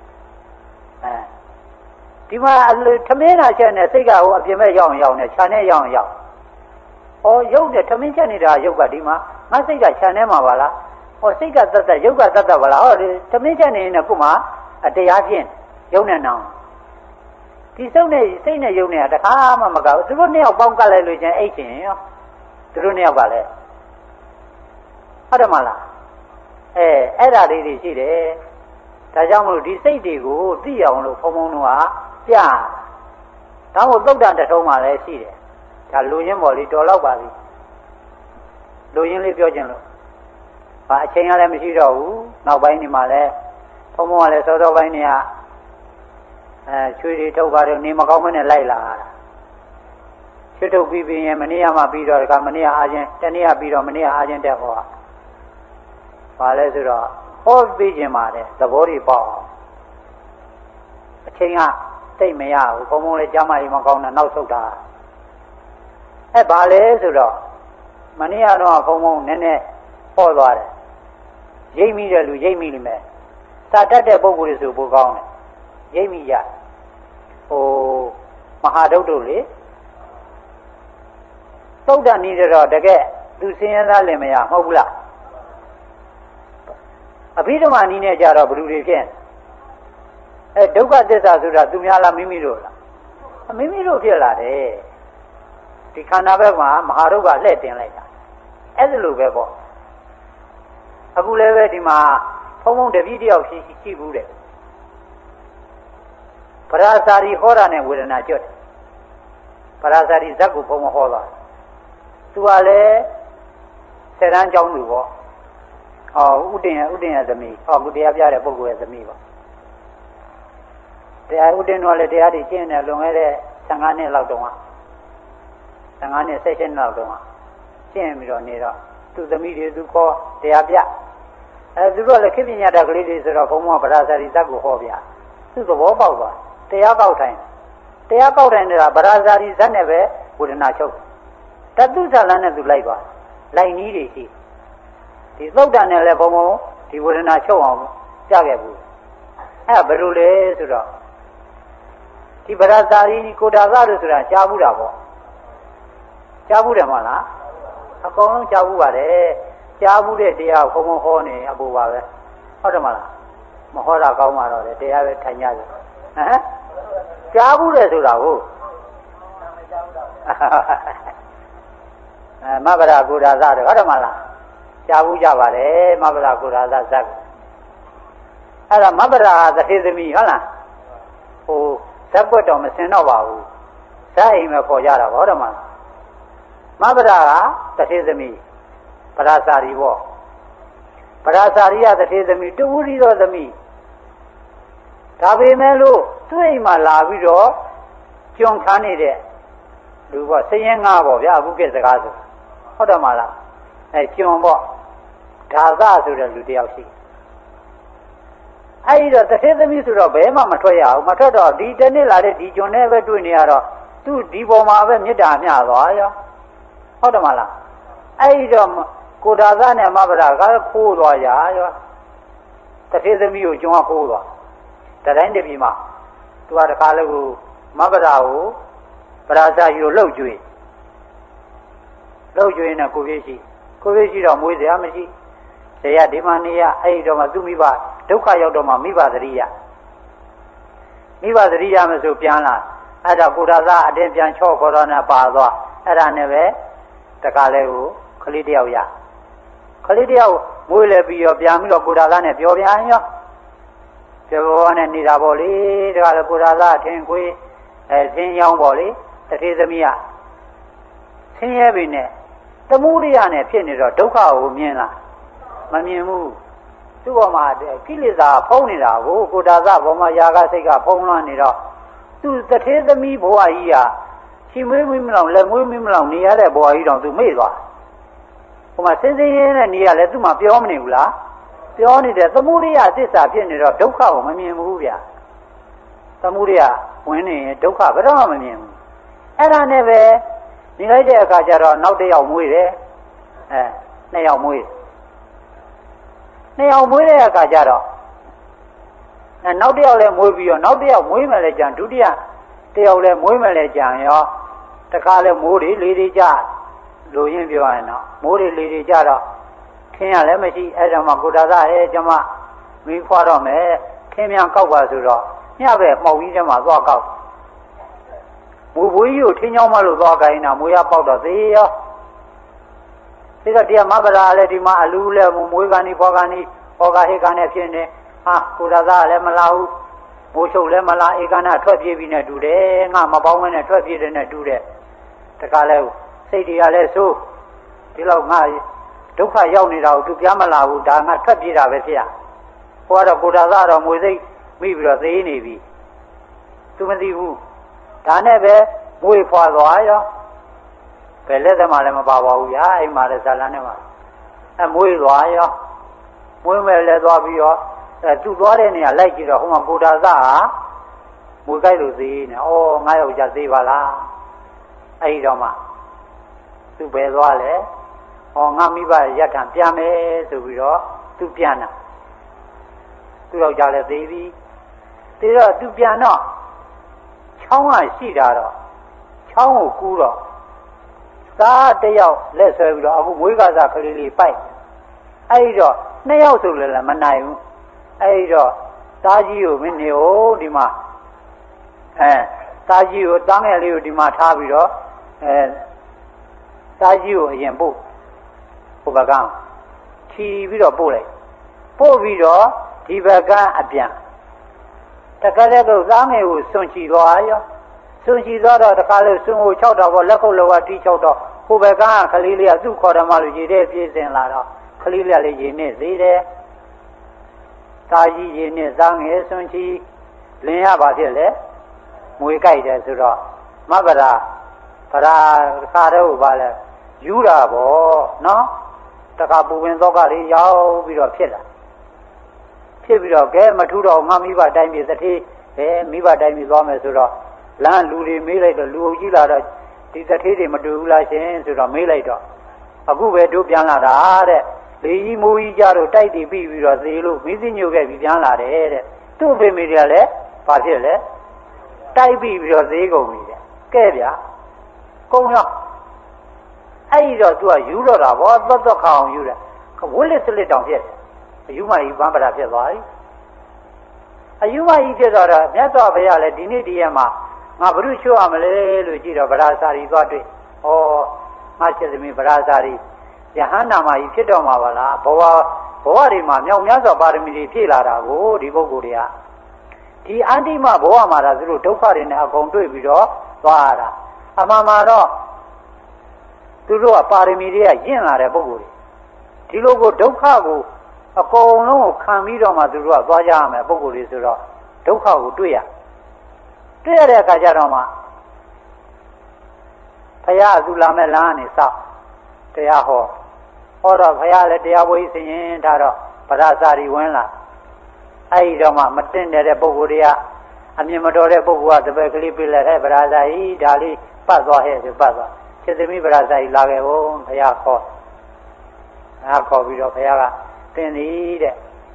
အဲဒီမှာထမင်းနာချက်နဲ့စိတ်ကဟိုအပြင်မဲ့ရောက်အောင်ရောက်နေခြံနဲ့ရောက်အောင်ရောက်ဩရုပ်နဲ့ထမင်းချက်နေတာရုပ်ကဒီမှာငါစိတ်ကခြံထဲမှာပါလားဩစိတ်ကသက်သက်ရုပ်ကသက်သက်ပါလားဟောဒီထမင်းချက်နေနေခုမှတရားဖြင့်ရုပ်နဲ့နောင်ဒီစုံနဲ့စိတ်နဲ့ရုပ်နဲ့တခါမှမကောက်သူတို့နှစ်ယောက်ပေါင်းကပ်လိုက်လို့ချင်းအိတ်ချင်းရောသူတို့နှစ်ယောက်ကလည်းဟုတ်တယ်မလားအဲအဲ့ဓာလေးတွေရှိတယ်ဒါကြောင့်မလို့ဒီစိတ်တွေကိုသိအောင်လို့ဘုံဘုံတို့ကပြတောင်းဖို့သုတ်တန်တထုံးမှလည်းရှိတယ်ဒါလူရင်းပေါ်လေးတော်တော့ပါပြီလူရင်းလေးပြောခြင်းလို့ဘာအချိန်ကလည်းမရှိတော့ဘူးနောက်ပိုင်းဒီမှာလည်းဘုံဘုံကလည်းစောစောပိုင်းနေကအဲချွေတွေထုတ်ပါတော့နေမကောင်းမနဲ့လိုက်လာတာချွေထုတ်ပြီးပြီးရင်မနေ့ကမှပြီးတော့ကမနေ့ကအားချင်းတနေ့ကပြီးတော့မနေ့ကအားချင်းတက်ဟောဘာလဲဆိုတော့ဟောပြီးခြင်းပါတယ်သဘောတွေပေါ့အချိန်ကသိမရဘူးဘုံဘုံလည်းကျမကြီးမကောင်းတာနောက်ဆုတ်တာအဲဘာလဲဆိုတော့မနေ့ကတော့ဘုံဘုံနည်းနည်းဟောသွားတယ်ရိပ်မိတဲ့လူရိပ်မိလိမ့်မယ်စာတတ်တဲ့ပုဂ္ဂိုလ်တွေဆိုပိုကောင်းတယ်ရိပ်မိကြဟိုမဟာဒုတ်တို့လေသုတ်တန်နေတော့တကယ်သူစင်ရသားလည်းမရမဟုတ်ဘူးလားအဘိဓမ္မာနည်းနဲ့ကြတော့ဘယ်လိုတွေဖြစ်အဲဒုက္ခသစ္စာဆိုတာသူများလားမိမိတို့လားမိမိတို့ဖြစ်လာတယ်ဒီခန္ဓာဘက်မှာမဟာဒုက္ခလှည့်တင်လိုက်တာအဲ့ဒါလိုပဲပေါ့အခုလည်းပဲဒီမှာဖုံဖုံတပည့်တယောက်ရှိရှိဘူးတဲ့ပရာဇာတိဟောတာနဲ့ဝေဒနာကျွတ်တယ်ပရာဇာတိဇက်ကိုဘုံမဟောသွားသူကလည်းဆယ်တန်းကျောင်းသူပေါ့ဟောဥတင်ရဥတင်ရသမီးဟောကုတရားပြတဲ့ပုဂ္ဂိုလ်ရဲ့သမီးပေါ့တရားဥတင်တော့လည်းတရားတွေကျင့်တယ်လွန်ခဲ့တဲ့ဆယ်ငါးနှစ်လောက်တုန်းကဆယ်ငါးနှစ်ဆက်ရှင်လောက်တုန်းကကျင့်ပြီးတော့နေတော့သူသမီးတွေသူခေါ်တရားပြအဲသူတို့လည်းခေပညာတကလေးတွေဆိုတော့ဘုံဘုံကပရာဇာတိဇက်ကိုဟောပြသူသဘောပေါက်သွားတရားကောက်ထိုင်တရားကောက်ထိုင်နေတာပရာဇာတိဇက်နဲ့ပဲဝေဒနာချုပ်တတုဇလန်းနဲ့သူလိုက်သွားလိုက်နည်းတွေရှိဒီသုတ်တန်နဲ့လည်းဘုံဘုံဒီဝေဒနာချုပ်အောင်ပြခဲ့ဘူးအဲ့ဘယ်လိုလဲဆိုတော့ဒီပရာဇာတိကိုတာသလို့ဆိုတာကြားဘူးတာပေါ့ကြားဘူးတယ်မဟုတ်လားအကုန်လုံးကြားဘူးပါတယ်ကြားဘူးတဲ့တရားကိုဘုံဘုံဟောနေအပူပါပဲဟုတ်တယ်မလားမဟောတာကောင်းမှာတော့တယ်တရားပဲထိုင်ကြတယ်ဟမ်ကြားဘူးတယ်ဆိုတာဟုတ်အဲမဗရာကိုဒါသတယ်ဟုတ်တယ်မလားကြားဘူးကြပါတယ်မဗရာကိုဒါသဇက်အဲ့ဒါမဗရာသတိသမီးဟုတ်လားဟိုဇက်ွက်တော့မစင်တော့ပါဘူးဇက်အိမ်ပဲပေါ်ကြတာဟုတ်တယ်မလားမဗရာကသတိသမီးပရာဇာတိပေါ့ပရာဇာတိရသတိသမီးတူဝရီတော်သမီးဒါပေမဲ့လို့သူ့အိမ်မှာလာပြီးတော့ကြုံခါနေတဲ့လူပေါ့စရင်ငါပေါ့ဗျာအခုကစကားဆိုဟုတ်တယ်မလားအဲကြုံပေါ့ဒါသဆိုတဲ့လူတယောက်ရှိအဲဒီတော့တထေသမီးဆိုတော့ဘယ်မှမထွက်ရအောင်မထွက်တော့ဒီတနေ့လာတဲ့ဒီကြုံနဲ့ပဲတွေ့နေရတော့သူဒီပေါ်မှာပဲမေတ္တာမျှသွားရောဟုတ်တယ်မလားအဲဒီတော့ကိုဒါသနဲ့မဗရာကခိုးသွားရရောတထေသမီးကိုကြုံကခိုးသွားတတိုင်းတပြီမှာသူကတခါလည်းကိုမဗရာကိုပရာဇာယူလှုပ်ကြွေးလှုပ်ကြွေးနေကိုပြည့်ရှိကိုပြည့်ရှိတော့မွေးစရာမရှိဇေယဒီမနေရအဲ့ဒီတော့မှသူမိဘဒုက္ခရောက်တော့မှမိဘသတိရမိဘသတိရမဆိုပြန်လာအဲ့ဒါကိုဒါသအတင်းပြန်ချော့ခေါ်တော့နဲ့ပါသွားအဲ့ဒါနဲ့ပဲတခါလည်းကိုခလေးတယောက်ရခလေးတယောက်မွေးလဲပြီးတော့ပြန်ပြီးတော့ကိုဒါသနဲ့ပြောပြန်ရောပြောဘောနဲ့နေတာပေါ့လေတခါလည်းကိုဒါသထင်ခွေးအဲဆင်းရောင်းပေါ့လေတထေသမီးကဆင်းရဲပြီနဲ့သမှုရိယနဲ့ဖြစ်နေတော့ဒုက္ခကိုမြင်လားမမြင်ဘူးသူ့ဘောမှာကိလေသာဖုံးနေတာကိုကိုဒါသဘောမှာຢာကစိတ်ကဖုံးလွှမ်းနေတော့သူတထေသမီးဘဝကြီးဟာချီမွေးမွေးမလောင်လက်မွေးမွေးမလောင်နေရတဲ့ဘဝကြီးတော့သူမေ့သွားဟိုမှာစင်းစင်းရဲနဲ့နေရလဲသူ့မှာပြောမနေဘူးလားပြောနေတဲ့သမှုရိယသစ္စာဖြစ်နေတော့ဒုက္ခကိုမမြင်ဘူးဗျာသမှုရိယဝင်နေရင်ဒုက္ခဘယ်တော့မှမမြင်ဘူးအဲ့ဒါနဲ့ပဲနေလိုက်တဲ့အခါကျတော့နောက်တစ်ယောက်မွေးတယ်အဲနှစ်ယောက်မွေးနှစ်ယောက်မွေးတဲ့အခါကျတော့အဲနောက်တစ်ယောက်လည်းမွေးပြီးတော့နောက်တစ်ယောက်မွေးမယ်လဲကြံဒုတိယတစ်ယောက်လည်းမွေးမယ်လဲကြံရောတခါလဲမိုးတွေလေတွေကြလိုရင်းပြောရရင်တော့မိုးတွေလေတွေကြတော့ခင်းရလည်းမရှိအဲ့ဒါမှကိုဒါသအဲကျမမိခွာတော့မယ်ခင်းမြန်ကောက်ပါဆိုတော့ညပဲမှောက်ကြီးထဲမှာသွားကောက်မူပွေးကြီးကိုထင်းချောင်းမလို့သွားခိုင်းတာမွေးရပေါက်တော့သေးရောဒီတော့တရားမဗရာလည်းဒီမှာအလူလည်းမွေးကနေပေါ်ကနေပေါ်ကဟေကနဲ့ဖြစ်နေဟာကိုဒါသလည်းမလာဘူးမိုးချုပ်လည်းမလာဧကနာထွက်ပြေးပြီးနဲ့တူတယ်ငါမပေါင်းမနဲ့ထွက်ပြေးတယ်နဲ့တူတယ်တခါလဲစိတ်တွေကလည်းဆိုးဒီလောက်ငါဒုက္ခရောက်နေတာကိုသူပြမလာဘူးဒါငါထွက်ပြေးတာပဲဖြစ်ရဟိုကတော့ကိုဒါသတော့မွေစိတ်မိပြီးတော့သေးနေပြီသူမသိဘူးဒါနဲ့ပဲမွေဖွာသွားရောဘယ်လက်သမားလည်းမပါပါဘူးဗျာအိမ်မှာလည်းဇာလန်းနဲ့မှာအဲမွေသွားရောမွေမဲ့လည်းသွားပြီးတော့အဲသူသွားတဲ့နေရာလိုက်ကြည့်တော့ဟိုမှာကိုဒါသဟာမမွေကြိုက်လို့သေးနေဩငါယောက်ျားသေးပါလားအဲ့ဒီတော့မှသူပဲသွားလေဩငါမိဘရက်ထံပြန်မယ်ဆိုပြီးတော့သူပြန်တာသူယောက်ျားလည်းသေးပြီသေးတော့သူပြန်တော့ချောင်းကရှိတာတော့ချောင်းကိုကူးတော့သားတယောက်လက်ဆွဲပြီးတော့အခုမွေးကစားကလေးလေးပိုက်အဲ့ဒီတော့နှစ်ယောက်ဆိုလည်းမနိုင်ဘူးအဲ့ဒီတော့သားကြီးကိုမင်းနေဟိုဒီမှာအဲသားကြီးကိုတန်းငယ်လေးကိုဒီမှာထားပြီးတော့အဲသားကြီးကိုအရင်ပို့ဟိုဘကချီပြီးတော့ပို့လိုက်ပို့ပြီးတော့ဒီဘကအပြန်တခါတည်းကသားငယ်ကိုစွန့်ချီသွားရောစွန့်ချီသွားတော့တခါလေစွန့်ကို၆တော့ဘောလက်ခုပ်လောကတီး၆တော့ဟိုဘကကလေးလေးကသူ့ခေါ်တယ်မလို့ရေထဲပြေးစင်လာတော့ကလေးလေးလေးရေနဲ့သေးတယ်သားကြီးရေနဲ့သားငယ်စွန့်ချီလင်းရပါဖြစ်လေငွေကြိုက်တယ်ဆိုတော့မဗရာဗရာခါတော့ဘာလဲယူတာပေါ့နော်တခါပူပင်တော့ကလေးရောက်ပြီးတော့ဖြစ်လာဖြစ်ပြီးတော့ကဲမထူတော့ငါမိဘတိုင်းပြည်တစ်ထေးအဲမိဘတိုင်းပြည်သွားမယ်ဆိုတော့လမ်းလူတွေမေးလိုက်တော့လူအုပ်ကြီးလာတော့ဒီတစ်ထေးတွေမတူဘူးလားရှင်ဆိုတော့မေးလိုက်တော့အခုပဲတို့ပြန်လာတာတဲ့လေကြီးမိုးကြီးကြတော့တိုက်တည်ပြီးပြီးတော့သေလို့မင်းစညို့ခဲ့ပြီးပြန်လာတယ်တဲ့သူ့ဖေမေတွေကလည်းဘာဖြစ်လဲတိုက်ပြီးပြီးတော့သေကုန်ပြီတဲ့ကဲဗျာကုန်းရောအဲ့ဒီတော့သူကယူတော့တာဗောသွတ်သွတ်ခအောင်ယူတယ်ဝိလစ်စလစ်တောင်ဖြစ်တယ်အယူမကြီးပန်းပရာဖြစ်သွားပြီအယူမကြီးဖြစ်သွားတော့မြတ်စွာဘုရားလည်းဒီနေ့ဒီရက်မှာငါဘုရုချိုးရမလဲလို့ကြည့်တော့ဗရာစာရီသွားတွေ့ဩငါချစ်သမီးဗရာစာရီယဟန္တာမကြီးဖြစ်တော့မှာပါလားဘဝဘဝတွေမှာမြောက်များစွာပါရမီတွေဖြည့်လာတာကိုဒီပုဂ္ဂိုလ်တွေကဒီအတ္တိမဘဝမှာဒါသူတို့ဒုက္ခတွေနဲ့အကုန်တွေ့ပြီးတော့သွားရတာအမှန်မှာတော့သူတို့ကပါရမီတွေကရင့်လာတဲ့ပုဂ္ဂိုလ်တွေဒီလိုကိုဒုက္ခကိုအကုန်လုံးကိုခံပြီးတော့မှသူတို့ကသွားကြရမယ်ပုဂ္ဂိုလ်တွေဆိုတော့ဒုက္ခကိုတွေ့ရတွေ့ရတဲ့အခါကျတော့မှဘုရားသူလာမဲ့လမ်းကနေစောက်တရားဟောဟောတော့ဘုရားလည်းတရားဝိစရင်ဒါတော့ဗရာစာရီဝင်လာအဲ့ဒီတော့မှမတင်တဲ့ပုဂ္ဂိုလ်တွေကအမြင်မတော်တဲ့ပုဂ္ဂိုလ်ကတပည့်ကလေးပြလိုက်တဲ့ဗရာစာရီဒါလေးပတ်သွားဟဲ့ဆိုပတ်သွားစေသမီးဗရာစာရီလာခဲ့ဘုံဘုရားခေါ်ငါခေါ်ပြီးတော့ဘုရားကသင်သည်တဲ့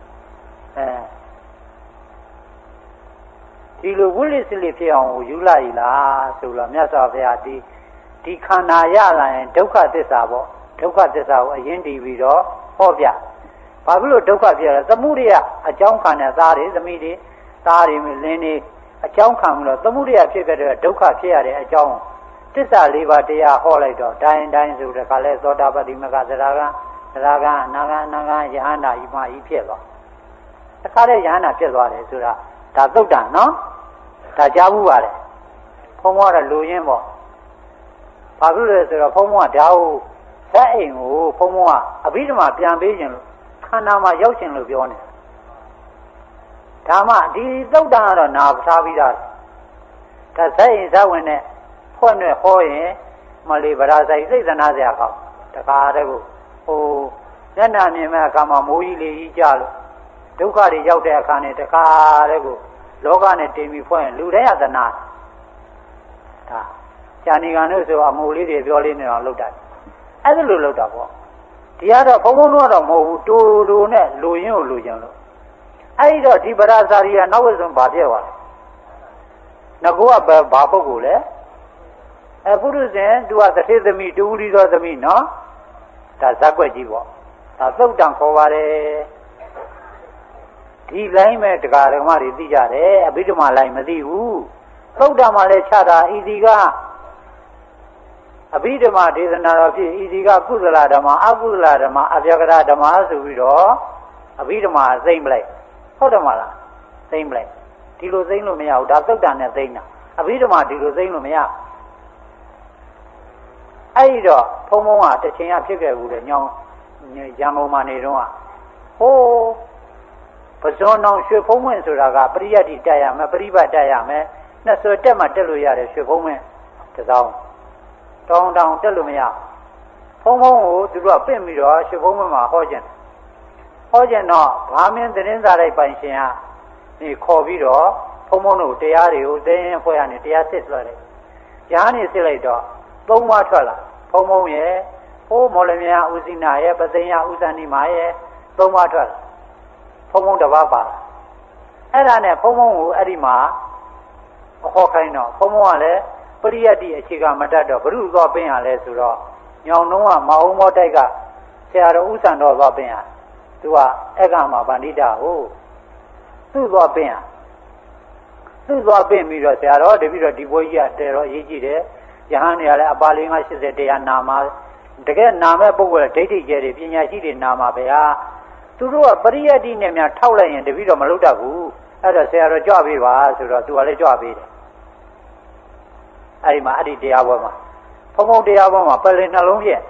အဲဒီလိုဝိလိစလိဖြစ်အောင်ကိုယူလိုက်လားဆိုတော့မြတ်စွာဘုရားဒီဒီခန္ဓာရလာရင်ဒုက္ခသစ္စာပေါ့ဒုက္ခသစ္စာကိုအရင်တည်ပြီးတော့ဟောပြဘာဖြစ်လို့ဒုက္ခဖြစ်ရလဲသမုဒိယအကြောင်းခံတဲ့သားတွေသမီးတွေသားတွေလင်းတွေအကြောင်းခံပြီးတော့သမုဒိယဖြစ်ခဲ့တဲ့ဒုက္ခဖြစ်ရတဲ့အကြောင်းသစ္စာလေးပါးတရားဟောလိုက်တော့တိုင်းတိုင်းဆိုတဲ့ခါလဲသောတာပတိမကသရဂံသရဂံအနာဂံအနာဂံယဟန္တာဤမှာဤဖြစ်သွားတခါတည်းယဟန္တာဖြစ်သွားတယ်ဆိုတာဒါသုတ်တံနော်ဒါကြားဘူးပါတယ်ဘုံဘွားတော့လူရင်းပေါ့ဘာဖြစ်လဲဆိုတော့ဘုံဘွားဓာတ်ကိုဇက်အိမ်ကိုဘုံဘွားအဘိဓမ္မာပြန်ပေးခြင်းလို့ခန္ဓာမှာရောက်ခြင်းလို့ပြောနေတာဒါမှဒီသုတ်တံကတော့နာထားပြီးသားဒါဇက်အိမ်ဇက်ဝင်နဲ့ဖွင့်နဲ့ဟောရင်မလေးဗရာဆိုင်စိတ်သနာစရာကောင်းတခါတည်းကိုဟိုမျက်နှာမြင်မဲ့အခါမှာမိုးကြီးလေးကြီးကြလို့ဒုက္ခတွေရောက်တဲ့အခါနဲ့တခါတည်းကိုလောကနဲ့တင်ပြီးဖွင့်လူတိုင်းရသနာဒါဇာနေကံလို့ဆိုအမိုးလေးတွေပြောလေးနေအောင်လုပ်တာအဲ့ဒါလိုလုပ်တာပေါ့ဒီကတော့ဘုံဘုံတော့တော့မဟုတ်ဘူးတူတူနဲ့လူရင်းကိုလူကျင်လို့အဲ့ဒီတော့ဒီဗရာစာရီကနောက်ဝက်ဆုံးဘာဖြစ်သွားလဲငကောကဘာပုဂ္ဂိုလ်လဲအဲပုရုဇဉ်သူကသတိသမီးတူရီသောသမီးနော်ဒါဇက်ွက်ကြီးပေါ့ဒါသုတ်တံခေါ်ပါတယ်ဒီလိုင်းမဲ့တရားဓမ္မတွေသိကြတယ်အဘိဓမ္မာလိုင်းမသိဘူးသုတ်တံမှာလည်းခြားတာဤဒီကအဘိဓမ္မာဒေသနာတော်ဖြစ်ဤဒီကကုသလဓမ္မအကုသလဓမ္မအဗျာကရဓမ္မဆိုပြီးတော့အဘိဓမ္မာသိမ့်ပလိုက်ဟုတ်တယ်မလားသိမ့်ပလိုက်ဒီလိုသိမ့်လို့မရဘူးဒါသုတ်တံနဲ့သိမ့်တာအဘိဓမ္မာဒီလိုသိမ့်လို့မရအဲ့ဒီတော့ဘုံဘုံကတချင်ရဖြစ်ခဲ့ဘူးလေညောင်းရန်ကုန်မှာနေတော့ဟိုးပဇွန်အောင်ရွှေဖုံးဝင်ဆိုတာကပရိယတ်တိတက်ရမယ်ပရိပတ်တက်ရမယ်နှစ်ဆွတက်မှတက်လို့ရတယ်ရွှေဖုံးဝင်တစ်စောင်းတောင်းတောင်းတက်လို့မရဖုံးဖုံးကိုသူတို့ကပင့်ပြီးတော့ရွှေဖုံးဝင်မှာဟောကျင်ဟောကျင်တော့ဗာမင်းသတင်းစာလိုက်ပိုင်ရှင်ကဒီခေါ်ပြီးတော့ဖုံဖုံတို့တရားတွေကိုသင်ဖွဲ့ရနေတရားစစ်ဆွဲတယ်ကြားနေစစ်လိုက်တော့သုံးပါးထွက်လာဖုံဖုံရဲ့ဟိုးမော်လမြိုင်ဥစိနာရဲ့ပသိယဥဇဏီမာရဲ့သုံးပါးထွက်လာဖုံဖုံတစ်ပါးပါလာအဲ့ဒါနဲ့ဖုံဖုံကိုအဲ့ဒီမှာအခေါ်ခိုင်းတော့ဖုံဖုံကလည်းပရိယတ်တိအခြေကမတတ်တော့ဘုရုသွားပင်းရလဲဆိုတော့ညောင်နှုံးကမအောင်မောတိုက်ကဆရာတော်ဥစ္ဆန်တော်သွားပင်းရသူကအက္ခမဗန္ဓိတာကိုသူ့သွားပင်းရသူ့သွားပင်းပြီးတော့ဆရာတော်တပည့်တော်ဒီဘွဲကြီးကတဲတော့ရေးကြည့်တယ်ယဟန်တွေကလည်းအပါလေးငါ၈၀တရားနာမှာတကယ်နာမဲ့ပုဂ္ဂိုလ်ဒိဋ္ဌိကျဲတွေပညာရှိတွေနာမှာပဲဟာသူတို့ကပရိယတ်တိနဲ့များထောက်လိုက်ရင်တပည့်တော်မလုပ်တတ်ဘူးအဲ့တော့ဆရာတော်ကြွပေးပါဆိုတော့သူကလည်းကြွပေးတယ်အဲ့ဒီမှာအဲ့ဒီတရားပွဲမှာဖုံဖုံတရားပွဲမှာပလင်နှလုံးပြည့်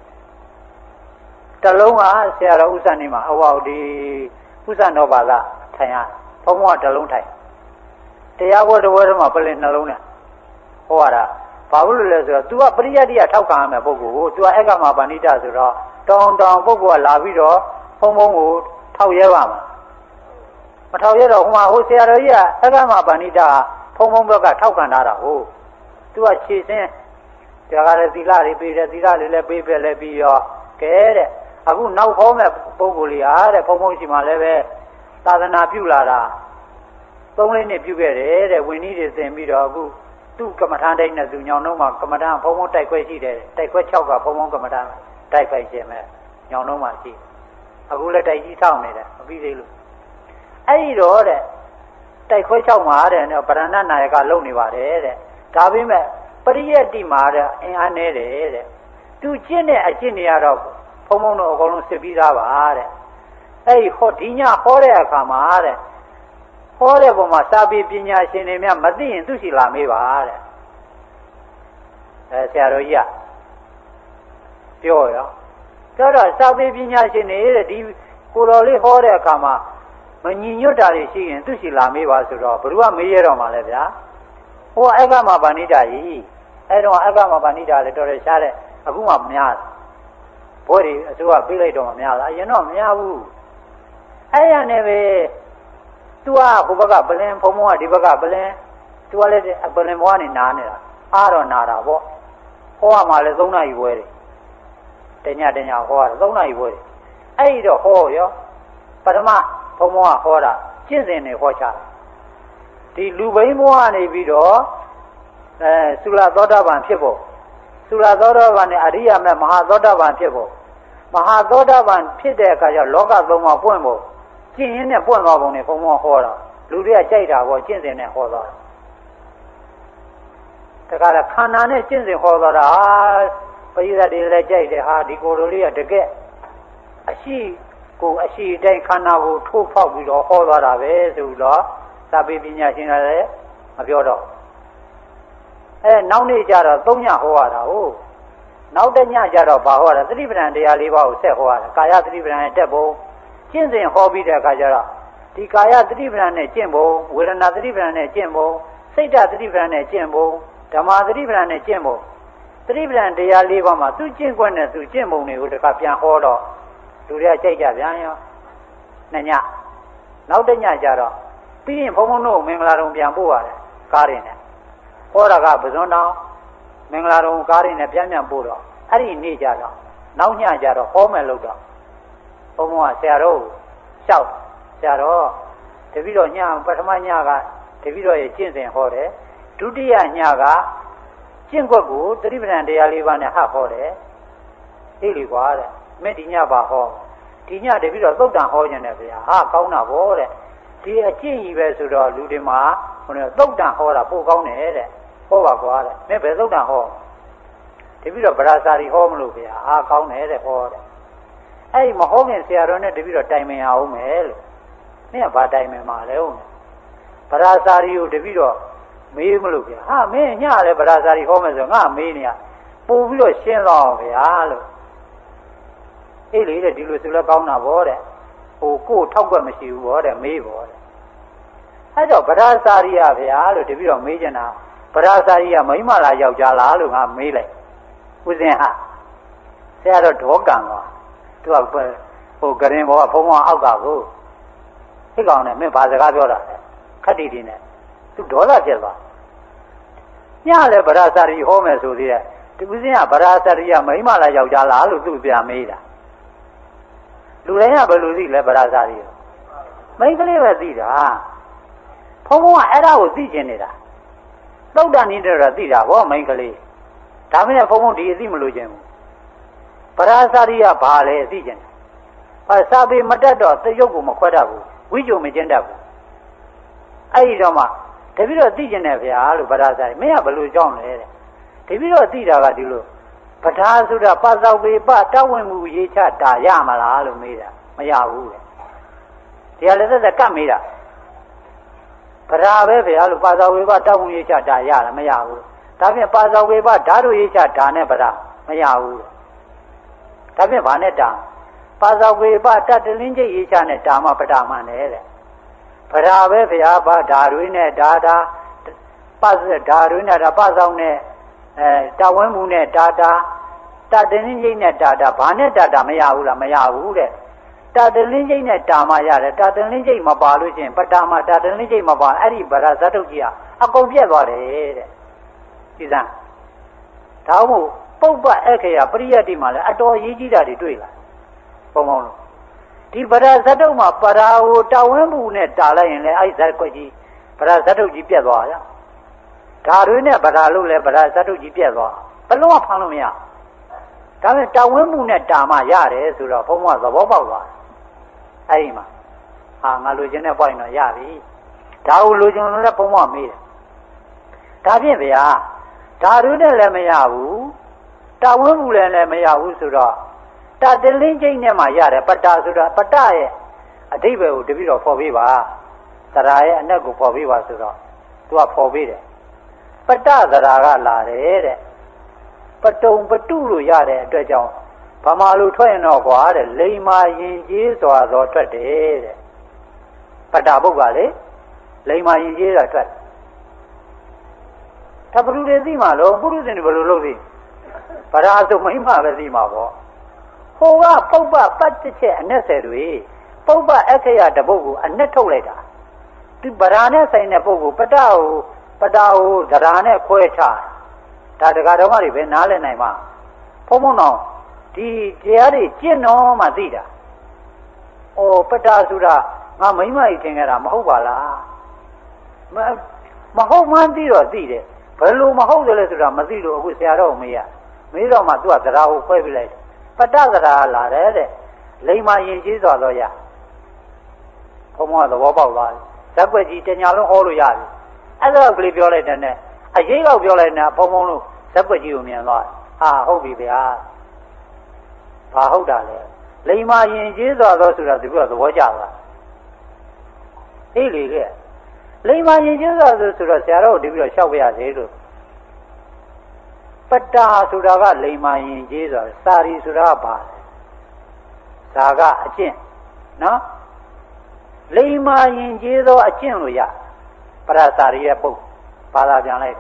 တလုံးကဆရာတော်ဥစ္စာနေမှာအဝေါဒီဥစ္စာတော်ပါလားထိုင်ရဖုံဖုံကတလုံးထိုင်တရားပွဲတစ်ပွဲထဲမှာပလင်နှလုံးနဲ့ဟောရတာဘာလို့လဲဆိုတော့ तू ကပရိယတ်တိကထောက်ခံရမယ်ပုဂ္ဂိုလ်ကို तू ကဧကမဗန္ဓိတဆိုတော့တောင်းတောင်းပုဂ္ဂိုလ်ကလာပြီးတော့ဖုံဖုံကိုထောက်ရဲပါမှာမထောက်ရဲတော့ဟိုမှာဟိုဆရာတော်ကြီးကဧကမဗန္ဓိတဖုံဖုံဘက်ကထောက်ခံထားတာဟုတ်သူကခြေစင်းဒါကလည်းသီလတွေပေးတယ်သီလတွေလည်းပေးပြလဲပြီးရောကဲတဲ့အခုနောက်ဟောမဲ့ပုဂ္ဂိုလ်လေးဟာတဲ့ဖုံဖုံရှိမှလည်းပဲသာသနာပြုလာတာသုံးလေးနှစ်ပြုခဲ့တယ်တဲ့ဝင်းကြီးတွေသင်ပြီးတော့အခုသူ့ကမ္မထာတိုင်းနဲ့သူညောင်တော့မှကမ္မထာဖုံဖုံတိုက်ခွဲရှိတယ်တိုက်ခွဲ၆ကဖုံဖုံကမ္မထာတိုက်ခိုက်ခြင်းပဲညောင်တော့မှရှိအခုလည်းတိုက်ကြီးထောက်နေတယ်မပြီးသေးလို့အဲ့ဒီတော့တဲ့တိုက်ခွဲ၆မှာတဲ့ပရဏနာယကလုံနေပါတယ်တဲ့ဒါပေမဲ့ပရိယတ်တိမှာတဲ့အင်အားနည်းတယ်တဲ့သူကျင့်တဲ့အကျင့်တွေကတော့ဖုံဖုံတို့အကုန်လုံးစစ်ပြီးသားပါတဲ့အဲ့ဒီဟောဒီညဟောတဲ့အခါမှာတဲ့ဟောတဲ့ပုံမှာစာပေပညာရှင်တွေများမသိရင်သူရှိလာမေးပါတဲ့အဲဆရာတော်ကြီးကပြောရောပြောတော့စာပေပညာရှင်တွေတဲ့ဒီကိုတော်လေးဟောတဲ့အခါမှာမညီညွတ်တာတွေရှိရင်သူရှိလာမေးပါဆိုတော့ဘယ်သူကမေးရတော့မှလဲဗျာဟိုအက္ခမဗန္ဓိတာကြီးအဲ့တော့အက္ခမဗန္ဓိတာလည်းတော်တော်ရှားတဲ့အခုမှမများဘိုးတွေအစိုးရပြေးလိုက်တော့မများလားအရင်တော့မများဘူးအဲ့ရနဲ့ပဲသူကဟိုဘက်ကပလင်ဖုံဖုံကဒီဘက်ကပလင်သူကလည်းပလင်ဘွားနေနားနေတာအားတော့နာတာပေါ့ဟောရမှလည်းသုံးနာရီပွဲတယ်တညတညဟောရတယ်သုံးနာရီပွဲတယ်အဲ့ဒီတော့ဟောရောပထမဖုံဖုံကဟောတာကျင့်စဉ်တွေဟောချတာဒီလူဘိန်းဘွားနေပြီးတော့အဲသုလသောတာပန်ဖြစ်ဖို့သုလသောတာပန်နဲ့အရိယာမဲ့မဟာသောတာပန်ဖြစ်ဖို့မဟာသောတာပန်ဖြစ်တဲ့အခါကျလောကသုံးပါးပွင့်ဖို့ကျင့်ရင်းနဲ့ပွင့်သွားပုံနဲ့ဘုံဘုံဟောတာလူတွေကကြိုက်တာပေါ့ကျင့်စဉ်နဲ့ဟောသွားတာဒါကြတဲ့ခန္ဓာနဲ့ကျင့်စဉ်ဟောသွားတာပရိသတ်တွေလည်းကြိုက်တယ်ဟာဒီကိုယ်လိုလေးကတကယ်အရှိကိုအရှိတိုင်းခန္ဓာကိုထိုးဖောက်ပြီးတော့ဟောသွားတာပဲဆိုတော့စာပေပညာရှင်ကလည်းမပြောတော့အဲနောက်နေ့ကျတော့သုံးညဟောရတာဟုတ်နောက်တစ်ညကျတော့ဘာဟောတာသတိပဋ္ဌာန်တရား၄ပါးကိုဆက်ဟောရတာကာယသတိပဋ္ဌာန်နဲ့တက်ဖို့ကျင့်စဉ်ဟောပြီးတဲ့အခါကျတော့ဒီကာယသတိပဋ္ဌာန်နဲ့ကျင့်ဖို့ဝေဒနာသတိပဋ္ဌာန်နဲ့ကျင့်ဖို့စိတ်ဓာတ်သတိပဋ္ဌာန်နဲ့ကျင့်ဖို့ဓမ္မသတိပဋ္ဌာန်နဲ့ကျင့်ဖို့သတိပဋ္ဌာန်တရား၄ပါးမှာသူကျင့်ခွင့်နဲ့သူကျင့်ပုံတွေကိုတခါပြန်ဟောတော့လူတွေကကြိုက်ကြပြန်ရောနှစ်ညနောက်တစ်ညကျတော့ပြီးရင်ဘုံဘုံတို့မင်္ဂလာတုံပြန်ပို့ရတယ်ကားရင်းနဲ့ဟောတာကပဇွန်တောင်မင်္ဂလာတုံကားရင်းနဲ့ပြန်ပြန်ပို့တော့အဲ့ဒီနေ့ကျတော့နောက်ညကျတော့ဟောမယ်လို့တော့ဘုံဘုံကဆရာတော်လျှောက်ဆရာတော်တပည့်တော်ညပထမညကတပည့်တော်ရဲ့ကျင့်စဉ်ဟောတယ်ဒုတိယညကကျင့်ကွက်ကိုသတိပဋ္ဌာန်တရားလေးပါးနဲ့ဟဟောတယ်သိလေကွာတဲ့မင်းဒီညပါဟောဒီညတပည့်တော်သုတ်တန်ဟောခြင်းတယ်ဗျာဟာကောင်းတာဗောတဲ့ဒီအကျင့်ကြီးပဲဆိုတော့လူတွေမှာဟိုねသုတ်တန်ဟောတာပိုကောင်းတယ်တဲ့ဟောပါကွာတဲ့မင်းဘယ်သုတ်တန်ဟောတပည့်တော်ဗရာစာရီဟောမလို့ဗျာဟာကောင်းတယ်တဲ့ဟောတဲ့အဲ့ဒီမဟောခင်ဆရာတော်နဲ့တပည့်တော်တိုင်ပင်အောင်မယ်လို့မင်းကဘာတိုင်ပင်မှာလဲဟုတ်ဗရာစာရီကိုတပည့်တော်မေးမလို့ဗျာဟာမင်းညလည်းဗရာစာရီဟောမယ်ဆိုငါမေးနေရပို့ပြီးတော့ရှင်းတော့ဗျာလို့အေးလေတဲ့ဒီလိုဆိုလည်းကောင်းတာဗောတဲ့ဟိုကိုယ်ထောက်ွက်မရှိဘူးဗောတဲ့မေးဗောတဲ့အဲ့တော့ဗရာစာရီရဗျာလို့တပည့်တော်မေးချင်တာဗရာစာရီကမိန်းမလားယောက်ျားလားလို့ငါမေးလိုက်ဦးဇင်းဟာဆရာတော်ဒေါကံသွားသူကဟိုကရင်ဘောကဘုံဘုံအောက်ကကိုသိကောင်နဲ့မင်းဘာစကားပြောတာလဲခက်တီတီနဲ့သူဒေါသဖြစ်သွားညလည်းဗရာစာရီဟောမယ်ဆိုသေးတယ်ဒီဦးစင်းကဗရာစာရီကမိန်းမလားယောက်ျားလားလို့သူ့ပြန်မေးတာလူတိုင်းကဘယ်လိုသိလဲဗရာစာရီမိန်းကလေးပဲသိတာဘုံဘုံကအဲ့ဒါကိုသိကျင်နေတာသုတ်တန်နေတဲ့တော့သိတာဗောမိန်းကလေးဒါမှလည်းဘုံဘုံဒီအသိမလို့ခြင်းဘူးဗရာစာရီကဘာလဲသိကျင်တယ်ဟာစာပေမတတ်တော့သရုပ်ကိုမခွက်တတ်ဘူးဝိကြုံမကျင်းတတ်ဘူးအဲ့ဒီတော့မှတပည့်တော်သိကျင်တယ်ဗျာလို့ဗရာစာရီမင်းကဘယ်လိုကြောင်းလဲတဲ့တပည့်တော်သိတာကဒီလိုပဓာဆိုတာပသောက်ပေပတဝင်မှုရေးချတာရမလားလို့မေးတာမရဘူးတဲ့တရားလည်းသက်သက်ကတ်မေးတာပဓာပဲဗျာလို့ပသောက်ပေပတဝင်ရေးချတာရလားမရဘူးဒါဖြင့်ပသောက်ပေပဓာတို့ရေးချတာနဲ့ပဓာမရဘူးဒါဖြင့်ဘာနဲ့တာပသောက်ပေပတတလင်းကျိတ်ရေးချနဲ့တာမှပဓာမှန်တယ်တဲ့ပဓာပဲဗျာပဓာတွေနဲ့ဓာတာပဓာတွေနဲ့ဓာပသောက်နဲ့အဲတဝင်းမှုနဲ့တာတာတတလင်းကျိတ်နဲ့တာတာဘာနဲ့တာတာမရဘူးလားမရဘူးတဲ့တတလင်းကျိတ်နဲ့တာမှရတယ်တတလင်းကျိတ်မပါလို့ချင်းပတာမှတတလင်းကျိတ်မပါအဲ့ဒီဗရာဇတ်တုတ်ကြီးကအကုန်ပြက်သွားတယ်တဲ့ဒီစမ်းဒါမို့ပုပ္ပအခရာပရိယတ္တိမှာလည်းအတော်ရေးကြီးတာတွေတွေ့လာဘုံဘုံလို့ဒီဗရာဇတ်တုတ်မှာပရာဟိုတဝင်းမှုနဲ့တာလိုက်ရင်လည်းအဲ့ဇတ်ကွက်ကြီးဗရာဇတ်တုတ်ကြီးပြက်သွားရဓာတွေနဲ့ဗရာလို့လဲဗရာဇတ်တုတ်ကြီးပြက်သွားဘယ်လုံးဝဖမ်းလို့မရဒါပေမဲ့တာဝင်းမှုနဲ့တာမှရတယ်ဆိုတော့ဘုံဘုံကသဘောပေါက်သွားအဲ့ဒီမှာဟာငါလိုချင်တဲ့ point တော့ရပြီဒါကိုလိုချင်လို့လည်းဘုံဘုံကမေးတယ်ဒါဖြင့်ဗျာဓာတွေနဲ့လည်းမရဘူးတာဝင်းမှုလည်းလည်းမရဘူးဆိုတော့တတလင်းကျိတ်နဲ့မှရတယ်ပတ္တာဆိုတာပတ္တရဲ့အဓိပ္ပာယ်ကိုတပည့်တော်ဖော်ပေးပါသရာရဲ့အနက်ကိုဖော်ပေးပါဆိုတော့သူကဖော်ပေးတယ်ပတ္တသရာကလာတယ်တဲ့ပတုံပတုလို့ရတဲ့အတွက်ကြောင့်ဗမာလူထွက်ရင်တော့ကွာတဲ့လိမ္မာရင်ကြီးစွာသောထွက်တယ်တဲ့ပတ္တပုဂ္ဂလေလိမ္မာရင်ကြီးစွာထွက်တပရုတွေသိမှလို့ပုရုဇဉ်တွေဘယ်လိုလုပ်သိဗရာဆိုမိမပဲသိမှာပေါ့ဟိုကပုပ္ပပတ်တစ်ချက်အနဲ့ဆယ်တွေပုပ္ပအခရာတပုတ်ကိုအနဲ့ထုတ်လိုက်တာဒီဗရာနဲ့ဆိုင်တဲ့ပုဂ္ဂိုလ်ပတ္တကိုပတ္တကိုဒရာနဲ့ခွဲချဒါတကားတော်မတွေပဲနားလည်နိုင်မှာဘုံဘုံတော်ဒီတရားတွေကျင့်တော်မှသိတာဩပတ္တဆိုတာငါမိမကြီးထင်ခဲ့တာမဟုတ်ပါလားမမဟုတ်မှန်းသိတော့သိတယ်ဘယ်လိုမဟုတ်တယ်လဲဆိုတာမသိလို့အခုဆရာတော်မေးရမေးတော့မှသူကဒရာကိုခွဲပြလိုက်တယ်ပတ္တသရာလာတယ်တဲ့လိမ္မာရင်ကြီးစွာတော့ရဘုံဘုံကသဘောပေါက်သွားတယ်ဇက်ွက်ကြီးတညာလုံးဟောလို့ရတယ်အဲ့ဒါကလေးပြောလိုက်တဲ့နဲ့အရေးတော့ပြောလိုက်နေဘုံဘုံလို့ဇက်ွက်ကြီးကိုမြင်သွားတယ်ဟာဟုတ်ပြီဗျာဘာဟုတ်တာလဲလိမ္မာရင်ကြီးစွာတော့ဆိုတာသူကသဘောကျသွားအေးလေကလိမ္မာရင်ကြီးစွာဆိုဆိုတော့ဆရာတော်ဒီပြီးတော့လျှောက်ပြရစေလို့ပတ္တာဆိုတာကလိမ္မာရင်ကြီးစွာစာရီဆိုတာကဘာလဲဒါကအကျင့်နော်လိမ္မာရင်ကြီးသောအကျင့်လို့ရပရစာရီရဲ့ပုတ်ဘာသာပြန်လိုက်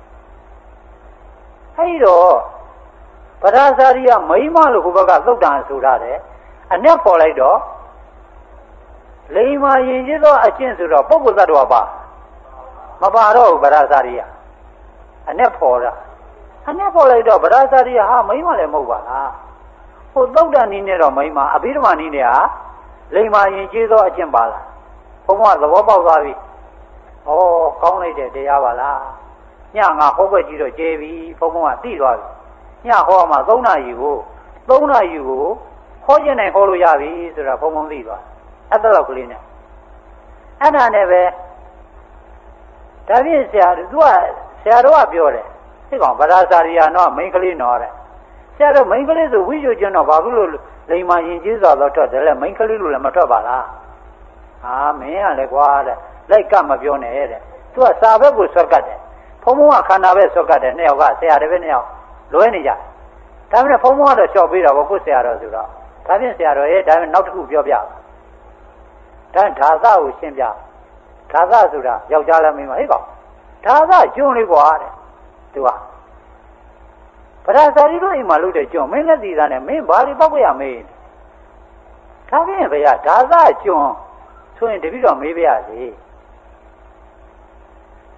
အဲ့တော့ပရစာရီကမိမလို့ဟိုဘက်ကသုတ်တန်ဆိုရတယ်အနဲ့ပေါ်လိုက်တော့လိမ္မာရင်ကြီးသောအကျင့်ဆိုတော့ပုဂ္ဂိုလ်သတ္တဝါပါမပါတော့ဘူးပရစာရီကအနဲ့ပေါ်တာအနဲ့ပေါ်လိုက်တော့ပရစာရီကဟာမိမလည်းမဟုတ်ပါလားဟိုသုတ်တန်နည်းနဲ့တော့မိမအဘိဓမ္မာနည်းနဲ့ဟာလိမ္မာရင်ကြီးသောအကျင့်ပါလားဘုံဘုံကသဘောပေါက်သွားပြီဩကောင်းလိုက်တဲ့တရားပါလားညငါဟောွက်ကြီးတော့ကျေပြီဘုံဘုံကသိသွားပြီညဟောမှာသုံးနာရီကိုသုံးနာရီကိုဟောခြင်းနိုင်ဟောလို့ရပြီဆိုတာဘုံဘုံသိသွားအဲ့ဒါတော့ကလေးနဲ့အဲ့ဒါနဲ့ပဲဒါဖြင့်ဆရာသူကဆရာတော်ကပြောတယ်သိကောင်ဗရာစာရီယာတော့မိန်းကလေးနော်တဲ့ဆရာတော်မိန်းကလေးဆိုဝိဇ္ဇကျွန်းတော့ဘာဖြစ်လို့လိမ္မာရင်ကြီးစွာတော့ထွက်တယ်လဲမိန်းကလေးလို့လည်းမထွက်ပါလားဟာမင်းကလည်းကွာတဲ့လိုက်ကမပြောနဲ့တဲ့သူကစာဘက်ကိုဆွတ်ကတ်တယ်ဘုံဘုံကခန္ဓာဘက်ဆွတ်ကတ်တယ်နှစ်ယောက်ကဆရာတစ်ပည့်နှစ်ယောက်လွဲနေကြဒါပေမဲ့ဘုံဘုံကတော့လျှော့ပေးတာပေါ့ကိုဆရာတော်ဆိုတော့ဒါဖြင့်ဆရာတော်ရဲ့ဒါပေမဲ့နောက်တစ်ခုပြောပြဒါဓာသကိုရှင်းပြဓာသဆိုတာယောက်ျားလည်းမိန်းမဟဲ့ကောင်ဓာသကျွန်းလေးကွာတဲ့သူကပရစာရီတို့အိမ်မှာလုပ်တဲ့ကျွန်းမင်းလက်သီးသားနဲ့မင်းဘာလို့ပောက်ရမေးဒါဖြင့်ဗျာဓာသကျွန်းဆိုရင်တပည့်တော်မေးပြရစီဓ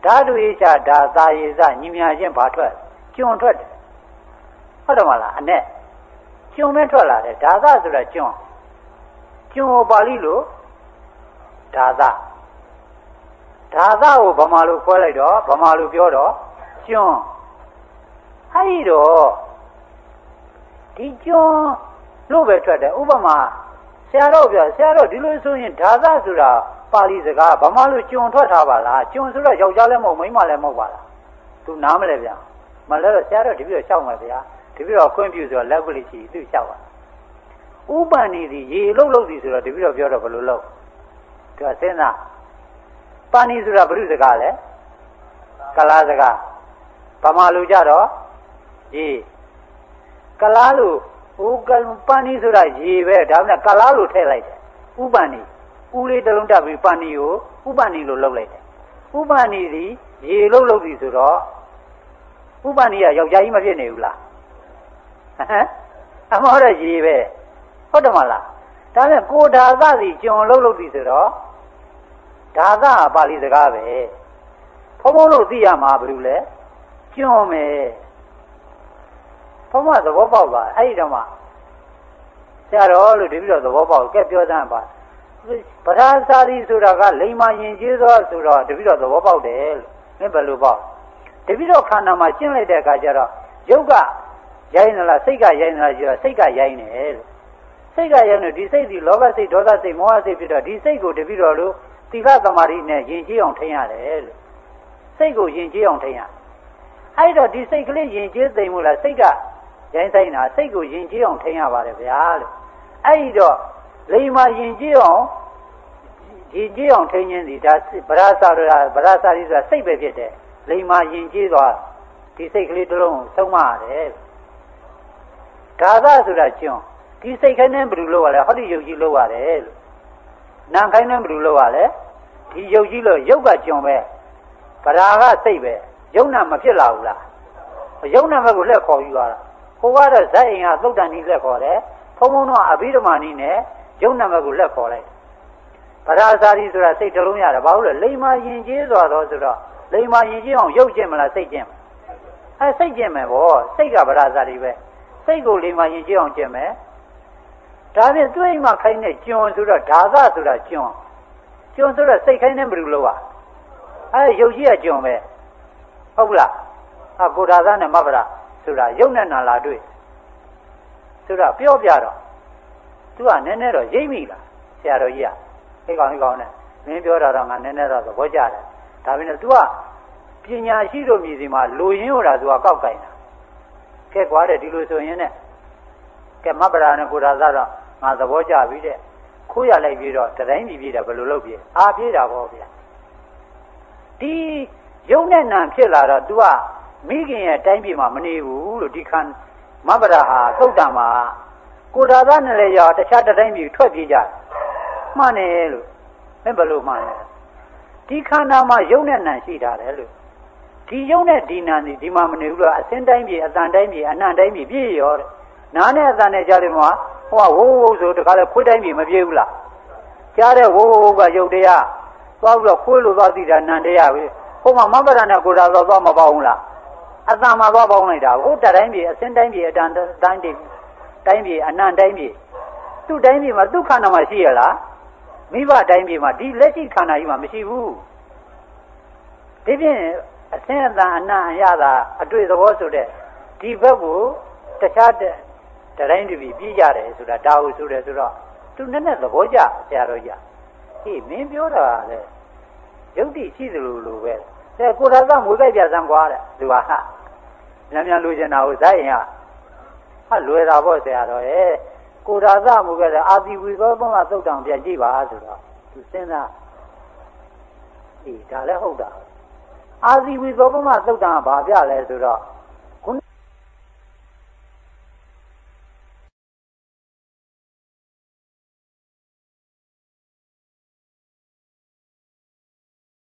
ဓာတုရေးချဓာသာရေးစညီမြချင်းဘာထွက်ကျွန်းထွက်တယ်ဟုတ်တယ်မလားအနဲ့ကျွန်းပဲထွက်လာတယ်ဓာသဆိုတာကျွန်းကျွန်းကိုပါဠိလိုဓာသဓာသကိုဗမာလိုခွဲလိုက်တော့ဗမာလိုပြောတော့ကျွန်းအဲ့တော့ဒီကျွန်းလို့ပဲထွက်တယ်ဥပမာဆရာတော်ပြောဆရာတော်ဒီလိုဆိုရင်ဓာသဆိုတာပါဠိစကားဗမာလိုကျွန်းထွက်ထားပါလားကျွန်းဆိုတော့ယောက်ျားလည်းမဟုတ်မိန်းမလည်းမဟုတ်ပါလားသူနားမလဲဗျာမလဲတော့ဆရာတော်ဒီပြီးတော့ရှောက်မယ်ဗျာဒီပြီးတော့ခွင့်ပြုဆိုတော့လက်ကွလိရှိသူရှောက်ပါဥပ္ပန္နိသည်ရေလုံးလုံးသည်ဆိုတော့ဒီပြီးတော့ပြောတော့ဘယ်လိုလုပ်သူကစဉ်းစားပန္နိဆိုတာဘုရုစကားလဲကလားစကားဗမာလိုကြတော့ရေကလားလိုဟိုကပန္နိဆိုတာရေပဲဒါမှမဟုတ်ကလားလိုထည့်လိုက်တယ်ဥပ္ပန္နိဦးလေးတစ်လုံးတက်ပြီးပန္နိကိုဥပ္ပန္နိလိုလုပ်လိုက်တယ်ဥပ္ပန္နိသည်ရေလုံးလုံးသည်ဆိုတော့ဥပ္ပန္နိကယောက်ျားကြီးမဖြစ်နေဘူးလားဟမ်အမောတော့ရေပဲဟုတ်တယ်မလားဒါနဲ့ကိုဓာသစီကျွန်လုံးလုံးသည်ဆိုတော့ဓာသပါဠိစကားပဲဘုံဘုံလို့သိရမှာဘာလို့လဲကျွန်မယ်ဘုံမသဘောပေါက်ပါအဲ့ဒီတော့မှဆရာတော်လို့ဒီပြီးတော့သဘောပေါက်ကဲပြောစမ်းပါပဓာစာရီဆိုတာကလိမ္မာယဉ်ကျေးသောဆိုတော့တပိတော့သဘောပေါက်တယ်လို့မင်းဘယ်လိုပေါက်တပိတော့ခန္ဓာမှာရှင်းလိုက်တဲ့အခါကျတော့ယုတ်ကရိုင်းနေလားစိတ်ကရိုင်းနေလားကျတော့စိတ်ကရိုင်းနေလို့စိတ်ကရိုင်းနေဒီစိတ်ဒီလောဘစိတ်ဒေါသစိတ်မောဟစိတ်ဖြစ်တော့ဒီစိတ်ကိုတပိတော့လို့သီလသမာဓိနဲ့ယဉ်ကျေးအောင်ထိန်းရတယ်လို့စိတ်ကိုယဉ်ကျေးအောင်ထိန်းရအဲ့တော့ဒီစိတ်ကလေးယဉ်ကျေးသိမ့်မို့လားစိတ်ကရိုင်းဆိုင်တာစိတ်ကိုယဉ်ကျေးအောင်ထိန်းရပါတယ်ဗျာလို့အဲ့ဒီတော့လိမ္မာယဉ်ကျေးအောင်ယဉ်ကျေးအောင်ထိန်းခြင်းဒီဒါဗရာစာရဗရာစာရီဆိုတာစိတ်ပဲဖြစ်တယ်လိမ္မာယဉ်ကျေးသွားဒီစိတ်ကလေးတစ်လုံးကိုဆုံးမရတယ်ဓာသဆိုတာကျွန်းဒီစိတ်ခိုင်းတဲ့ဘယ်လိုလုပ်ရလဲဟောဒီယုတ်ကြီးလုပ်ရတယ်လို့နာခိုင်းတဲ့ဘယ်လိုလုပ်ရလဲဒီယုတ်ကြီးလို့ယုတ်ကကျွန်းပဲဗရာကစိတ်ပဲယုတ်နာမဖြစ်လာဘူးလားယုတ်နာဘက်ကိုလက်ခေါ်ယူသွားတာဟိုကတော့ဇက်အိမ်ကသုတ်တန်ကြီးလက်ခေါ်တယ်ဘုံဘုံတော့အဘိဓမ္မာနည်းနဲ့ယုတ်နာဘက်ကိုလက်ခေါ်လိုက်ဗရာစာရီဆိုတာစိတ်တစ်လုံးရတယ်ဘာလို့လဲလိမ္မာယဉ်ကျေးသွားတော့ဆိုတော့လိမ္မာယဉ်ကျေးအောင်ယုတ်ကျင့်မလားစိတ်ကျင့်မလားအဲစိတ်ကျင့်မယ်ဗောစိတ်ကဗရာစာရီပဲစိတ်ကိုလိမ္မာယဉ်ကျေးအောင်ကျင့်မယ်ဒါဖြင့်သူ့အိမ်မှာခိုင်းတဲ့ကျွန်းဆိုတော့ဓာသဆိုတာကျွန်းကျွန်းဆိုတော့စိတ်ခိုင်းတဲ့ဘယ်လိုလုပ်อ่ะအဲယုတ်ကြီးကကျွန်းပဲဟုတ်လားအကိုဓာသနဲ့မဗရာဆိုတာယုတ်နဲ့နာလာတွေ့ဆိုတော့ပြောပြတော့သူကနည်းနည်းတော့ရိပ်မိလားဆရာတော်ကြီးကဟိကောင်ဟိကောင်နဲ့မင်းပြောတာတော့ငါနည်းနည်းတော့သဘောကျတယ်ဒါပေမဲ့ तू ကပညာရှိတို့မြည်စီမှာလူရင်းဟိုတာ तू ကကောက်ကင်တာကဲကွာတဲ့ဒီလိုဆိုရင်နဲ့ကဲမပ္ပရာနဲ့ကိုရာသာတော့ငါသဘောကျပြီတဲ့ခိုးရလိုက်ပြီးတော့တတိုင်းပြည်ပြည်တာဘယ်လိုလုပ်ပြေအာပြေးတာပေါ့ဗျာဒီယုံနဲ့နံဖြစ်လာတော့ तू ကမိခင်ရဲ့တိုင်းပြည်မှာမနေဘူးလို့ဒီခန္မပ္ပရာဟာသုတ်တံမှာကိုရာသာနဲ့လည်းရောတခြားတတိုင်းပြည်ထွက်ပြေးကြတယ်မှန်တယ်လို့မင်းဘယ်လိုမှန်လဲဒီခန္ဓာမှာယုံနဲ့နံရှိတာလေလို့ဒီယုံနဲ့ဒီနံဒီဒီမှာမနေဘူးလို့အစင်းတိုင်းပြည်အတန်တိုင်းပြည်အနံတိုင်းပြည်ပြည့်ရောတဲ့နားနဲ့အတန်နဲ့ကြားတယ်မှာဟိုကဝိုးဝိုးဆိုတခါလဲခွေးတိုင်းပြည်မပြေးဘူးလားကြားတဲ့ဝိုးဝိုးကယုတ်တရားသွားပြီးတော့ခွေးလိုသွားသိတာနံတရားပဲဟိုမှာမပ္ပဒနဲ့ကိုယ်တော်သွားမပေါဘူးလားအတန်မှာသွားပေါင်းလိုက်တာဟိုတတိုင်းပြည်အစင်းတိုင်းပြည်အတန်တိုင်းပြည်တိုင်းပြည်အနံတိုင်းပြည်သူ့တိုင်းပြည်မှာသူ့ခန္ဓာမှာရှိရလားမိဘတိုင်းပြည်မှာဒီလက်ရှိခန္ဓာကြီးမှာမရှိဘူးဒီဖြင့်အစင်းအတန်အနံအရသာအတွေ့သဘောဆိုတဲ့ဒီဘက်ကိုတခြားတတိုင်းပြည်ပြည်ကြတယ်ဆိုတာဒါဟုဆိုတယ်ဆိုတော့သူနည်းနည်းသဘောကျဆရာတော်ကြီးဟေးမင်းပြောတာလေယုတ်တိရှိသလိုလိုပဲတဲ့ကိုယ်တော်ကမွေးကြိုက်ပြစမ်းကွာတဲ့သူကဟာမြန်မြန်လိုချင်တာကိုဇာတ်ရင်ကဟာလွယ်တာပေါ့ဆရာတော်ရဲ့ကိုရာသမူခဲ့တဲ့အာတိဝီသောသုံးလသုတ်တံပြန်ကြည့်ပါဆိုတော့သူစဉ်းစားအေးဒါလည်းဟုတ်တာအာတိဝီသောသုံးလသုတ်တံကဘာပြလဲဆိုတော့